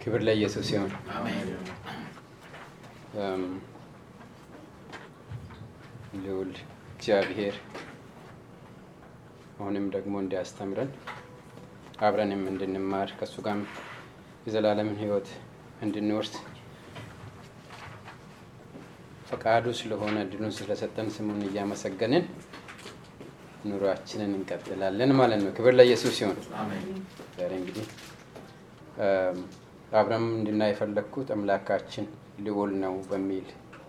ክብር ለኢየሱስ ይሁን። አሜን። ልዑል እግዚአብሔር አሁንም ደግሞ እንዲያስተምረን አብረንም እንድንማር ከሱ ጋርም የዘላለምን ሕይወት እንድንወርስ ፈቃዱ ስለሆነ እድሉን ስለሰጠን ስሙን እያመሰገንን ኑሯችንን እንቀጥላለን ማለት ነው። ክብር ለኢየሱስ ይሁን። አሜን። ዛሬ እንግዲህ አብረን እንድናይ የፈለግኩት አምላካችን ልዑል ነው በሚል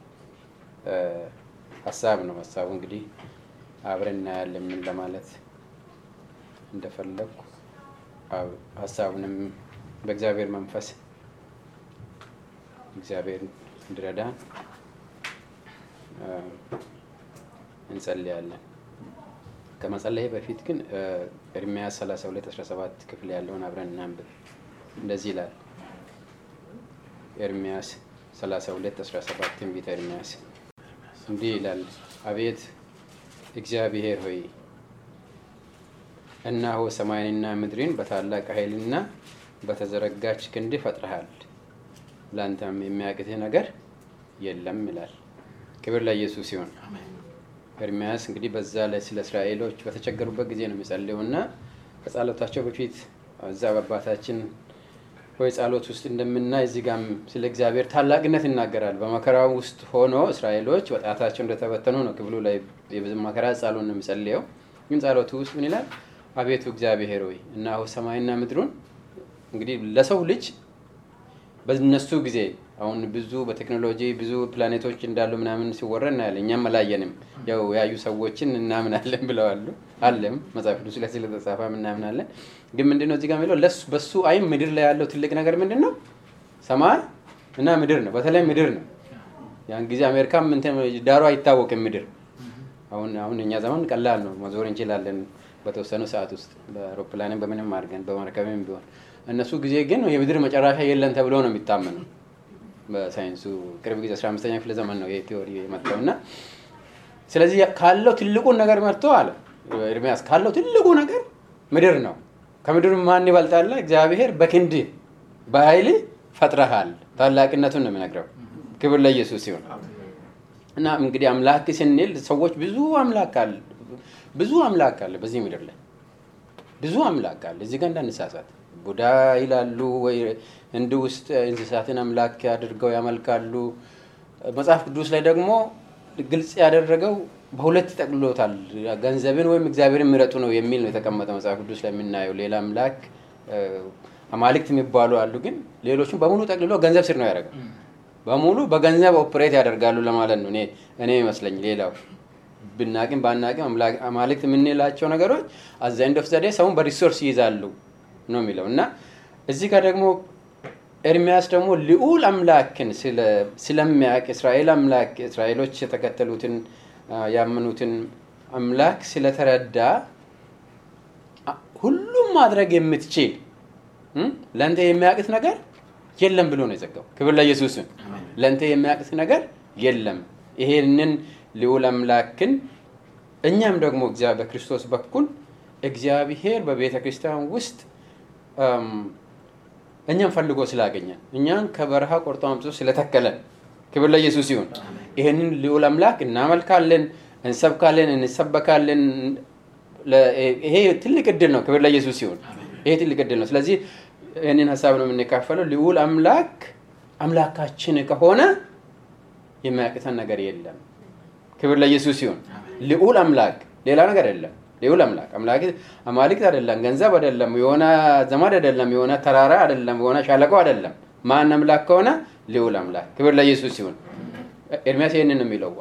ሀሳብ ነው። ሀሳቡ እንግዲህ አብረን እናያለን ምን ለማለት እንደፈለግኩ ሀሳቡንም በእግዚአብሔር መንፈስ እግዚአብሔር እንዲረዳን እንጸልያለን። ከመጸለይ በፊት ግን ኤርምያስ 32:17 ክፍል ያለውን አብረን እናንብብ። እንደዚህ ይላል። ኤርምያስ 32:17 ትንቢተ ኤርምያስ እንዲህ ይላል። አቤት እግዚአብሔር ሆይ እነሆ ሰማይንና ምድርን በታላቅ ኃይልና በተዘረጋች ክንድ ፈጥረሃል፣ ለአንተም የሚያቅትህ ነገር የለም ይላል። ክብር ለኢየሱስ ይሁን። ኤርምያስ እንግዲህ በዛ ላይ ስለ እስራኤሎች በተቸገሩበት ጊዜ ነው የሚጸልየውና ከጸሎታቸው በፊት እዛ አባታችን ወይ ጸሎት ውስጥ እንደምናይ እዚህ ጋርም ስለ እግዚአብሔር ታላቅነት ይናገራል። በመከራው ውስጥ ሆኖ እስራኤሎች በጣታቸው እንደተበተኑ ነው ክፍሉ ላይ የመከራ ጸሎት ነው የሚጸልየው። ግን ጸሎቱ ውስጥ ምን ይላል? አቤቱ እግዚአብሔር ሆይ እነሆ ሰማይና ምድሩን እንግዲህ ለሰው ልጅ በእነሱ ጊዜ አሁን ብዙ በቴክኖሎጂ ብዙ ፕላኔቶች እንዳሉ ምናምን ሲወራ እናያለን። እኛም አላየንም፣ ያው ያዩ ሰዎችን እናምናለን ብለዋል አለም መጽሐፍ ቅዱስ ላይ ስለተጻፈ እናምናለን። ግን ምንድነው እዚህ ጋር የሚለው በሱ አይን ምድር ላይ ያለው ትልቅ ነገር ምንድነው? ሰማይ እና ምድር ነው። በተለይ ምድር ነው። ያን ጊዜ አሜሪካም ዳሩ አይታወቅም ምድር። አሁን እኛ ዘመን ቀላል ነው፣ መዞር እንችላለን በተወሰኑ ሰዓት ውስጥ በአውሮፕላንም በምንም አድርገን በመርከብም ቢሆን። እነሱ ጊዜ ግን የምድር መጨረሻ የለም ተብሎ ነው የሚታመነው። በሳይንሱ ቅርብ ጊዜ 15ኛ ክፍለ ዘመን ነው ይሄ ቲዮሪ የመጣውና ስለዚህ ካለው ትልቁን ነገር መርቶ አለ ኤርምያስ ካለው ትልቁ ነገር ምድር ነው። ከምድር ማን ይበልጣል? እግዚአብሔር በክንድ በኃይል ፈጥረሃል። ታላቅነቱን ነው የሚነግረው። ክብር ለኢየሱስ ይሁን። እና እንግዲህ አምላክ ስንል ሰዎች ብዙ አምላክ አለ በዚህ ምድር ላይ ብዙ አምላክ አለ። እዚህ ጋር እንዳንሳሳት ቡዳ ይላሉ ወይ እንድ ውስጥ እንስሳትን አምላክ አድርገው ያመልካሉ። መጽሐፍ ቅዱስ ላይ ደግሞ ግልጽ ያደረገው በሁለት ጠቅልሎታል። ገንዘብን ወይም እግዚአብሔርን ምረጡ ነው የሚል ነው የተቀመጠው መጽሐፍ ቅዱስ ላይ የምናየው። ሌላ አምላክ አማልክት የሚባሉ አሉ፣ ግን ሌሎቹም በሙሉ ጠቅልሎ ገንዘብ ስር ነው ያደረገው። በሙሉ በገንዘብ ኦፕሬት ያደርጋሉ ለማለት ነው እኔ ይመስለኝ። ሌላው ብናቅም ባናቅም አማልክት የምንላቸው ነገሮች አዛ ኤንድ ኦፍ ዘ ዴይ ሰውን በሪሶርስ ይይዛሉ ነው የሚለው። እና እዚህ ጋር ደግሞ ኤርምያስ ደግሞ ልዑል አምላክን ስለሚያውቅ እስራኤል አምላክ እስራኤሎች የተከተሉትን ያመኑትን አምላክ ስለተረዳ ሁሉም ማድረግ የምትችል ለአንተ የሚያቅት ነገር የለም ብሎ ነው የዘጋው። ክብር ለኢየሱስ ይሁን። ለአንተ የሚያቅት ነገር የለም። ይሄንን ልዑል አምላክን እኛም ደግሞ በክርስቶስ በኩል እግዚአብሔር በቤተ ክርስቲያን ውስጥ እኛም ፈልጎ ስላገኘን እኛን ከበረሃ ቆርጦ አምጥቶ ስለተከለን ክብር ለኢየሱስ ይሁን። ይሄንን ልዑል አምላክ እናመልካለን፣ እንሰብካለን፣ እንሰበካለን። ይሄ ትልቅ እድል ነው። ክብር ለኢየሱስ ይሁን። ይሄ ትልቅ እድል ነው። ስለዚህ ይሄንን ሐሳብ ነው የምንካፈለው። ልዑል አምላክ አምላካችን ከሆነ የሚያቅተን ነገር የለም። ክብር ለኢየሱስ ይሁን። ልዑል አምላክ ሌላ ነገር የለም። ልዑል አምላክ አማልክት አይደለም፣ ገንዘብ አይደለም፣ የሆነ ዘመድ አይደለም፣ የሆነ ተራራ አይደለም፣ የሆነ ሻለቆ አይደለም። ማን አምላክ ከሆነ ልዑል አምላክ። ክብር ለኢየሱስ ይሁን። ኤርምያስ ይሄንን ነው የሚለው።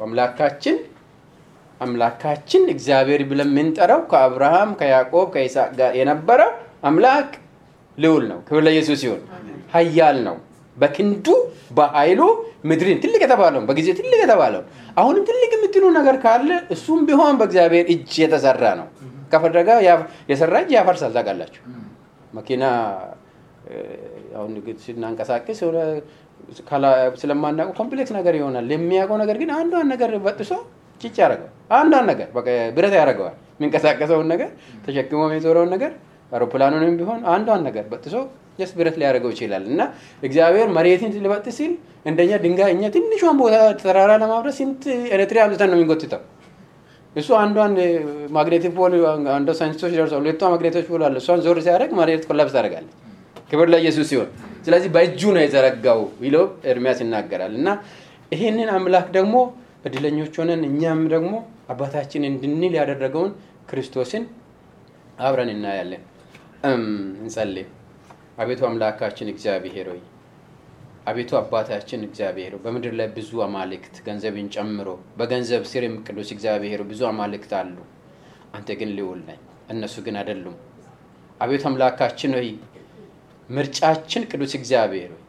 አምላካችን እግዚአብሔር ብለን የምንጠራው ከአብርሃም ከያዕቆብ ከይስሐቅ ጋር የነበረው አምላክ ልዑል ነው። ክብር ለኢየሱስ ይሁን። ኃያል ነው። በክንዱ በኃይሉ ምድርን ትልቅ የተባለው በጊዜ ትልቅ የተባለው አሁንም ትልቅ የምትሉ ነገር ካለ እሱም ቢሆን በእግዚአብሔር እጅ የተሰራ ነው። ከፈለገ የሰራ እጅ ያፈርሳል። ታውቃላችሁ መኪና አሁን ስናንቀሳቀስ ስለማናውቀው ኮምፕሌክስ ነገር ይሆናል። የሚያውቀው ነገር ግን አንዷን ነገር በጥሶ ጭጭ ያደርገዋል። አንዷን ነገር በቃ ብረት ያደርገዋል። የሚንቀሳቀሰውን ነገር ተሸክሞ የሚዞረውን ነገር አውሮፕላኑንም ቢሆን አንዷን ነገር በጥሶ ጀስት ብረት ሊያደርገው ይችላል እና እግዚአብሔር መሬትን ሊበጥ ሲል እንደኛ ድንጋይ እኛ ትንሿን ቦታ ተራራ ለማብረስ ስንት ኤሌክትሪክ አምጥተን ነው የሚጎትተው እሱ አንዷን ማግኔቲክ ፖል አንዱ ሳይንቲስቶች ደርሰው ሁለቱ ማግኔቲክ ፖል አለ እሷን ዞር ሲያደርግ መሬት ኮላፕስ ታደርጋለች ክብር ለኢየሱስ ይሁን ስለዚህ በእጁ ነው የዘረጋው ይለው ኤርሚያስ ይናገራል እና ይሄንን አምላክ ደግሞ እድለኞች ሆነን እኛም ደግሞ አባታችን እንድንል ያደረገውን ክርስቶስን አብረን እናያለን እንጸልይ አቤቱ አምላካችን እግዚአብሔር ሆይ አቤቱ አባታችን እግዚአብሔር በመድር ላይ ብዙ አማልክት ገንዘብን ጨምሮ በገንዘብ ስርም ቅዱስ እግዚአብሔር ብዙ አማልክት አሉ አንተ ግን ልዑል ነህ እነሱ ግን አይደሉም አቤቱ አምላካችን ሆይ ምርጫችን ቅዱስ እግዚአብሔር ሆይ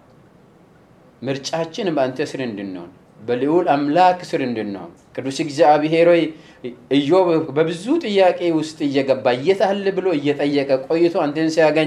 ምርጫችን በአንተ ስር እንድንሆን በልዑል አምላክ ስር እንድንሆን ቅዱስ እግዚአብሔር ሆይ ኢዮብ በብዙ ጥያቄ ውስጥ እየገባ እየታለ ብሎ እየጠየቀ ቆይቶ አንተን ሲያገኝ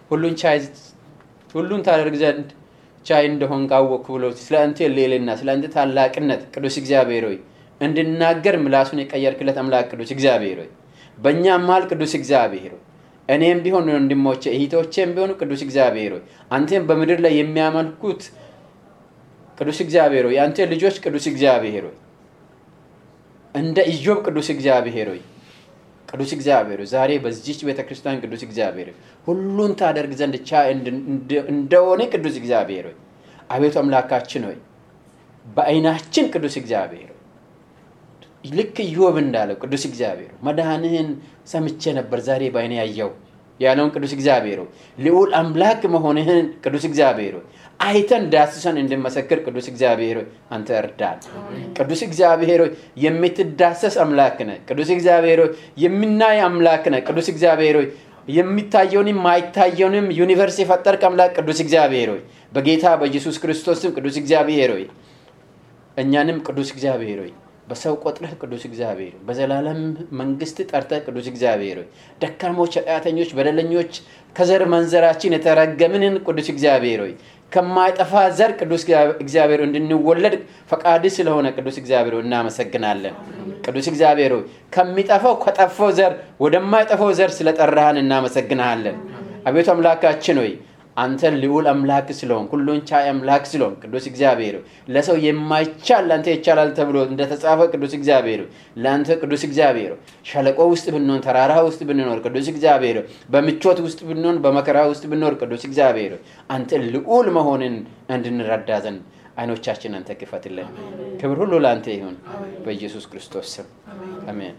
ሁሉን ታደርግ ዘንድ ቻይ እንደሆን ካወቅኩ ብሎ ስለአንተ ሌልና ስለአንተ ታላቅነት ቅዱስ እግዚአብሔር ሆይ እንድናገር ምላሱን የቀየርክለት አምላክ ቅዱስ እግዚአብሔር ሆይ በእኛ ማል ቅዱስ እግዚአብሔር ሆይ እኔም ቢሆን ወንድሞቼ እህቶቼም ቢሆኑ ቅዱስ እግዚአብሔር ሆይ አንተን በመድር ላይ የሚያመልኩት ቅዱስ እግዚአብሔር ሆይ አንተ ልጆች ቅዱስ እግዚአብሔር ሆይ እንደ ኢዮብ ቅዱስ እግዚአብሔር ሆይ ቅዱስ እግዚአብሔር ዛሬ በዚህች ቤተክርስቲያን ቅዱስ እግዚአብሔር ሁሉን ታደርግ ዘንድ ቻይ እንደሆነ ቅዱስ እግዚአብሔር ሆይ አቤቱ አምላካችን ሆይ በአይናችን ቅዱስ እግዚአብሔር ልክ ኢዮብ እንዳለው ቅዱስ እግዚአብሔር መዳንህን ሰምቼ ነበር ዛሬ በአይኔ ያየው ያለውን ቅዱስ እግዚአብሔር ልዑል አምላክ መሆንህን ቅዱስ እግዚአብሔር አይተን ዳስሰን እንድንመሰክር ቅዱስ እግዚአብሔር አንተ እርዳን ቅዱስ እግዚአብሔር የምትዳሰስ አምላክ ነህ ቅዱስ እግዚአብሔር የሚናይ አምላክ ነህ ቅዱስ እግዚአብሔር የሚታየውንም ማይታየውንም ዩኒቨርስ የፈጠርክ አምላክ ቅዱስ እግዚአብሔር በጌታ በኢየሱስ ክርስቶስ ስም ቅዱስ እግዚአብሔር እኛንም ቅዱስ እግዚአብሔር በሰው ቆጥረህ ቅዱስ እግዚአብሔር በዘላለም መንግስት ጠርተህ ቅዱስ እግዚአብሔር ደካሞች ኃጢአተኞች በደለኞች ከዘር መንዘራችን የተረገምንን ቅዱስ እግዚአብሔር ከማይጠፋ ዘር ቅዱስ እግዚአብሔር እንድንወለድ ፈቃድ ስለሆነ ቅዱስ እግዚአብሔር እናመሰግናለን ቅዱስ እግዚአብሔር ከሚጠፋው ከጠፋው ዘር ወደማይጠፋው ዘር ስለጠራህን እናመሰግናለን አቤቱ አምላካችን አንተ ልዑል አምላክ ስለሆንክ ሁሉን ቻይ አምላክ ስለሆንክ ቅዱስ እግዚአብሔር ለሰው የማይቻል አንተ ይቻላል ተብሎ እንደተጻፈ ቅዱስ እግዚአብሔር ለአንተ ቅዱስ እግዚአብሔር ሸለቆ ውስጥ ብንሆን ተራራ ውስጥ ብንኖር ቅዱስ እግዚአብሔር በምቾት ውስጥ ብንሆን በመከራ ውስጥ ብንኖር ቅዱስ እግዚአብሔር አንተ ልዑል መሆንን እንድንረዳ ዘንድ አይኖቻችን አንተ ክፈትልን ክብር ሁሉ ለአንተ ይሁን በኢየሱስ ክርስቶስ ስም አሜን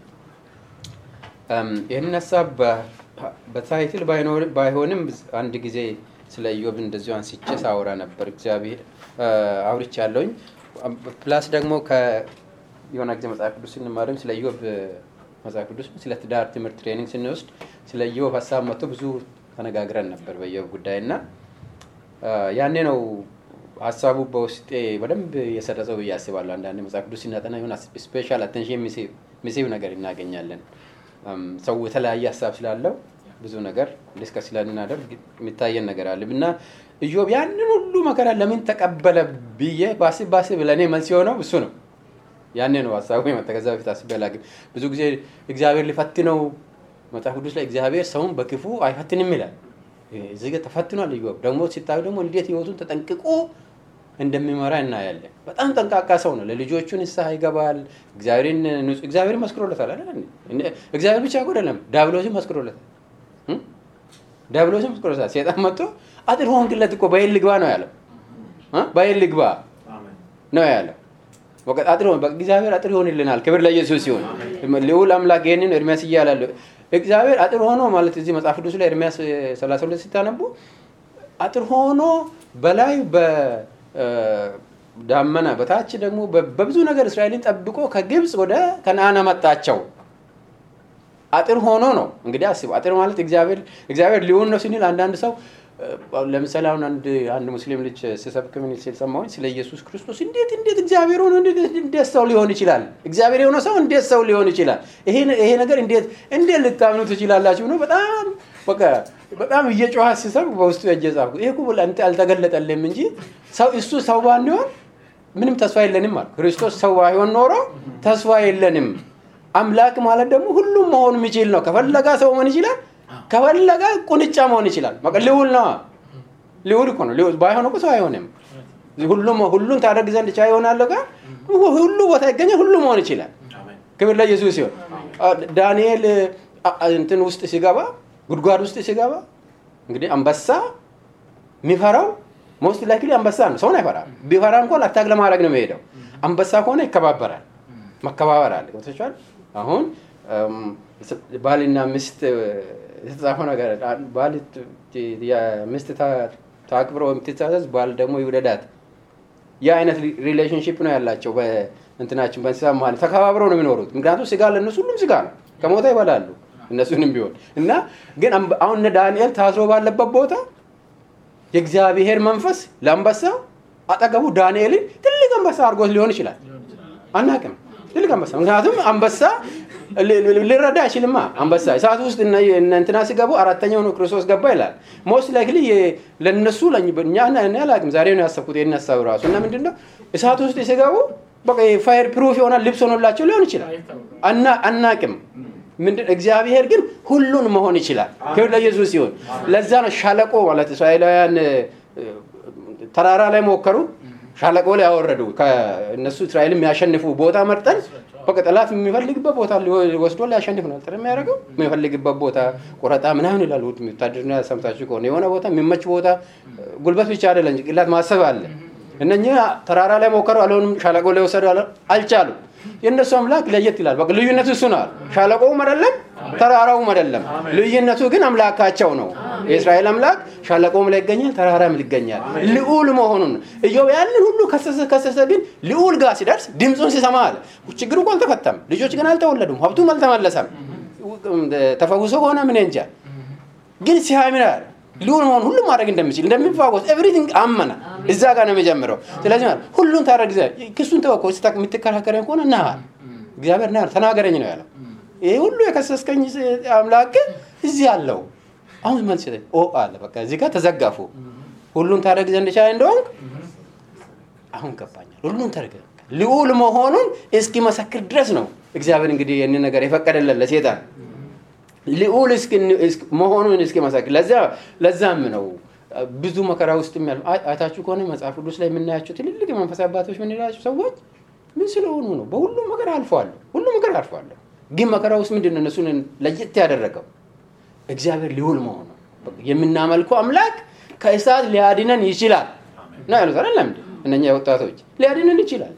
ይህን ሐሳብ በታይትል ባይሆንም አንድ ጊዜ ስለ ኢዮብ እንደዚሁ አንስቼ ሳወራ ነበር እግዚአብሔር አውርቻለሁኝ ፕላስ ደግሞ የሆነ ጊዜ መጽሐፍ ቅዱስ ስንማርም ስለ ኢዮብ መጽሐፍ ቅዱስ ስለ ትዳር ትምህርት ትሬኒንግ ስንወስድ ስለ ኢዮብ ሐሳብ መጥቶ ብዙ ተነጋግረን ነበር በኢዮብ ጉዳይና ያኔ ነው ሐሳቡ በውስጤ በደንብ የሰረጸው ያስባሉ አንዳንድ መጽሐፍ ቅዱስ ሲናጠና የሆነ ስፔሻል አቴንሽን ሚሴቭ ነገር እናገኛለን ሰው የተለያየ ሐሳብ ስላለው ብዙ ነገር ዲስከስ ስለናደርግ የሚታየን ነገር አለና ኢዮብ ያንን ሁሉ መከራ ለምን ተቀበለ ብዬ ባስ ብለኔ መልስ የሆነው እሱ ነው ያኔ ነው ሐሳቡ የመተከዛ በፊት አስበላግ ብዙ ጊዜ እግዚአብሔር ሊፈትነው መጽሐፍ ቅዱስ ላይ እግዚአብሔር ሰውን በክፉ አይፈትንም ይላል እዚህ ጋር ተፈትኗል ኢዮብ ደግሞ ሲታዩ ደግሞ እንዴት ህይወቱን ተጠንቅቆ እንደሚመራ እናያለን በጣም ጠንቃቃ ሰው ነው ለልጆቹ ንስሐ ይገባል እግዚአብሔር መስክሮለታል አይደል እግዚአብሔር ብቻ አይደለም ዲያብሎስም መስክሮለታል ዲያብሎስም መስክሮለታል ሰይጣን መጥቶ አጥር ሆንክለት እኮ በይል ግባ ነው ያለው በይል ግባ ነው ያለው ወቀ አጥር ሆን በእግዚአብሔር አጥር ይሆንልናል ክብር ለኢየሱስ ይሁን ልዑል አምላክ ይሄንን ኤርሚያስ ይያላል እግዚአብሔር አጥር ሆኖ ማለት እዚህ መጽሐፍ ቅዱስ ላይ ኤርሚያስ 32 ሲታነቡ አጥር ሆኖ በላይ ዳመና በታች ደግሞ በብዙ ነገር እስራኤልን ጠብቆ ከግብጽ ወደ ከነዓን መጣቸው አጥር ሆኖ ነው እንግዲህ አስቡ አጥር ማለት እግዚአብሔር ሊሆን ነው ሲል አንዳንድ ሰው ለምሳሌ አንድ ሙስሊም ልጅ ሲሰብክ ምን ሲል ሰማሁኝ ስለ ኢየሱስ ክርስቶስ እንዴት እግዚአብሔር ሆኖ እንዴት ሰው ሊሆን ይችላል እግዚአብሔር የሆነ ሰው እንዴት ሰው ሊሆን ይችላል ይሄ ነገር እንዴት ልታምኑ ትችላላችሁ ነው በጣም እየጮሃ ሲሰብክ በውስጡ ያጀዛኩ ይሄ እኮ ለአንተ አልተገለጠልህም እንጂ እሱ ሰው ባንሆን ምንም ተስፋ የለንም ማለት ክርስቶስ ሰው ባይሆን ኖሮ ተስፋ የለንም አምላክ ማለት ደግሞ ሁሉም መሆን የሚችል ነው ከፈለጋ ሰው መሆን ይችላል ከፈለገ ቁንጫ መሆን ይችላል። በቃ ልዑል ነው። ልዑል እኮ ነው። ልዑል ባይሆን እኮ ሰው አይሆንም። ሁሉን ታደርግ ዘንድ ቻይ ይሆናል። ሁሉ ቦታ ይገኛል። ሁሉ መሆን ይችላል። ክብር ለኢየሱስ ይሁን። ዳንኤል እንትን ውስጥ ሲገባ ጉድጓድ ውስጥ ሲገባ እንግዲህ አንበሳ የሚፈራው ሞስት ላይክሊ አንበሳ ነው። ሰውን አይፈራም። ቢፈራ እንኳን አታክ ለማድረግ ነው የሚሄደው። አንበሳ ከሆነ ይከባበራል። መከባበር አለ። ወጥቷል። አሁን ባልና ሚስት የተጻፈው ነገር ባል ሚስት ታክብሮ የምትታዘዝ ባል ደግሞ ይውደዳት። ያ አይነት ሪሌሽንሺፕ ነው ያላቸው በእንትናችን በእንስሳ ማለት ተከባብረው ነው የሚኖሩት። ምክንያቱም ስጋ ለእነሱ ሁሉም ስጋ ነው። ከሞታ ይበላሉ እነሱንም ቢሆን እና ግን አሁን ዳንኤል ታስሮ ባለበት ቦታ የእግዚአብሔር መንፈስ ለአንበሳ አጠገቡ ዳንኤልን ትልቅ አንበሳ አድርጎት ሊሆን ይችላል። አናውቅም። ትልቅ አንበሳ ምክንያቱም አንበሳ ሊረዳ አይችልማ። አንበሳ እሳት ውስጥ እንትና ሲገቡ አራተኛው ነው ክርስቶስ ገባ ይላል። ሞስት ላይክሊ ለነሱ ለኛ እኔ አላውቅም። ዛሬ ነው ያሰብኩት ይሄን ሐሳብ ራሱ እና ምንድነው እሳት ውስጥ ሲገቡ በቃ ፋየር ፕሩፍ ይሆናል ልብስ ሆኖላቸው ሊሆን ይችላል። አናውቅም። ምንድነው እግዚአብሔር ግን ሁሉን መሆን ይችላል። ክብር ለኢየሱስ ይሁን። ለዛ ነው ሻለቆ ማለት እስራኤላውያን ተራራ ላይ ሞከሩ፣ ሻለቆ ላይ ያወረዱ ከእነሱ እስራኤልን የሚያሸንፉ ቦታ መርጠን በቃ ጠላት የሚፈልግበት ቦታ ወስዶ ሊያሸንፍ ነው ጥረት የሚያደርገው። የሚፈልግበት ቦታ ቁረጣ ምናምን ይላሉ። ወታደርና ሰምታችሁ ከሆነ የሆነ ቦታ የሚመች ቦታ ጉልበት ብቻ አይደለም ጭንቅላት ማሰብ አለ። እነኚህ ተራራ ላይ ሞከሩ፣ አልሆንም። ሻለቆ ላይ ወሰዱ፣ አልቻሉም። የእነሱ አምላክ ለየት ይላል። በቃ ልዩነቱ እሱ ነው። ሻለቆውም አይደለም ተራራውም አይደለም። ልዩነቱ ግን አምላካቸው ነው። የእስራኤል አምላክ ሻለቆውም ላይ ይገኛል፣ ተራራም ላይ ይገኛል። ልዑል መሆኑን ኢዮብ ያንን ሁሉ ከሰሰ ግን ልዑል ጋር ሲደርስ ድምጹን ሲሰማ አለ ችግሩ እኮ አልተፈታም። ልጆች ግን አልተወለዱም፣ ሀብቱም አልተመለሰም። ተፈውሶ ከሆነ ምን እንጃ ግን ሲያምን አለ ልዑል መሆኑን ሁሉ ማድረግ እንደሚችል እንደሚፋወስ ኤቭሪቲንግ አመነ። እዛ ጋር ነው የሚጀምረው። ስለዚህ ማለት ሁሉን ታደርግ ዘንድ ክሱን ተወው የምትከራከረኝ ከሆነ ና እግዚአብሔር ና ተናገረኝ ነው ያለው። ይሄ ሁሉ የከሰስከኝ አምላክ እዚህ አለው። አሁን መልስ ይሰጠኝ አለ። በቃ እዚህ ጋር ተዘጋፉ። ሁሉን ታደርግ ዘንድ ቻይ እንደሆንክ አሁን ገባኛል። ሁሉን ታደርግ ልዑል መሆኑን እስኪ መሰክር ድረስ ነው እግዚአብሔር እንግዲህ ይሄን ነገር የፈቀደለት ለሰይጣን ልዑል መሆኑን እስኪ መሰክር። ለዛም ነው ብዙ መከራ ውስጥ የሚያልፍ አይታችሁ ከሆነ መጽሐፍ ቅዱስ ላይ የምናያቸው ትልልቅ የመንፈሳዊ አባቶች የምንላቸው ሰዎች ምን ስለሆኑ ነው? በሁሉም መከራ አልፈዋል። ሁሉም መከራ አልፈዋል። ግን መከራ ውስጥ ምንድነው እነሱን ለየት ያደረገው? እግዚአብሔር ልዑል መሆኑ። የምናመልከው አምላክ ከእሳት ሊያድነን ይችላል ነው ያሉት አይደለም እንዴ? እነኛ ወጣቶች ሊያድነን ይችላል።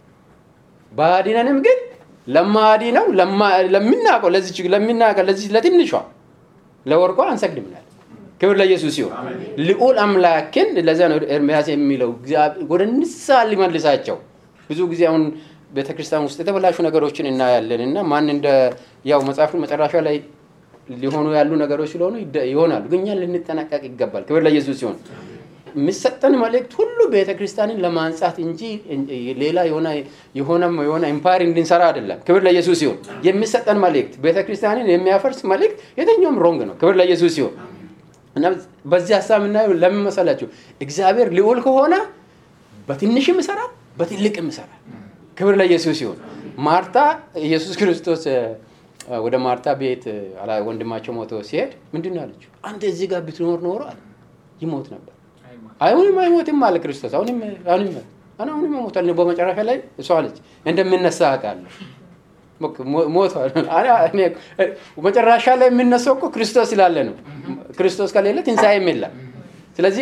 ባድነንም ግን ለማዲነው ለምናቀው ለዚህ ለትንሿ ለወርቋ አንሰግድም ማለት ክብር ለኢየሱስ ይሁን። ልዑል አምላክን ለዛ ነው ኤርምያስ የሚለው ወደ ንስሐ ሊመልሳቸው። ብዙ ጊዜ አሁን ቤተክርስቲያን ውስጥ የተበላሹ ነገሮችን እናያለንና ማን እንደ ያው መጽሐፉን መጨረሻ ላይ ሊሆኑ ያሉ ነገሮች ስለሆኑ ይሆናሉ። ግን እኛ ልንጠነቀቅ ይገባል። ክብር ለኢየሱስ ይሁን። የሚሰጠን መልእክት ሁሉ ቤተክርስቲያንን ለማንጻት እንጂ ሌላ የሆነ ኢምፓየር እንድንሰራ አይደለም። ክብር ለኢየሱስ ይሁን። የሚሰጠን መልእክት ቤተክርስቲያንን የሚያፈርስ መልእክት የትኛውም ሮንግ ነው። ክብር ለኢየሱስ ይሁን። እና በዚህ ሐሳብ እናየው ለምን መሰላችሁ? እግዚአብሔር ልዑል ከሆነ በትንሽም ይሰራል፣ በትልቅም ይሰራል። ክብር ለኢየሱስ ይሁን። ማርታ ኢየሱስ ክርስቶስ ወደ ማርታ ቤት ወንድማቸው ሞቶ ሲሄድ ምንድነው ያለችው? አንተ እዚህ ጋር ብትኖር ኖሮ አለ ይሞት ነበር። አይሞትም አለ ክርስቶስ። አሁንም ይሞታል። በመጨረሻ ላይ እሷ አለች እንደምነሳ አውቃለሁ። ሞቷል። መጨረሻ ላይ የሚነሳው እኮ ክርስቶስ ስላለ ነው። ክርስቶስ ከሌለ ትንሣኤም የለም። ስለዚህ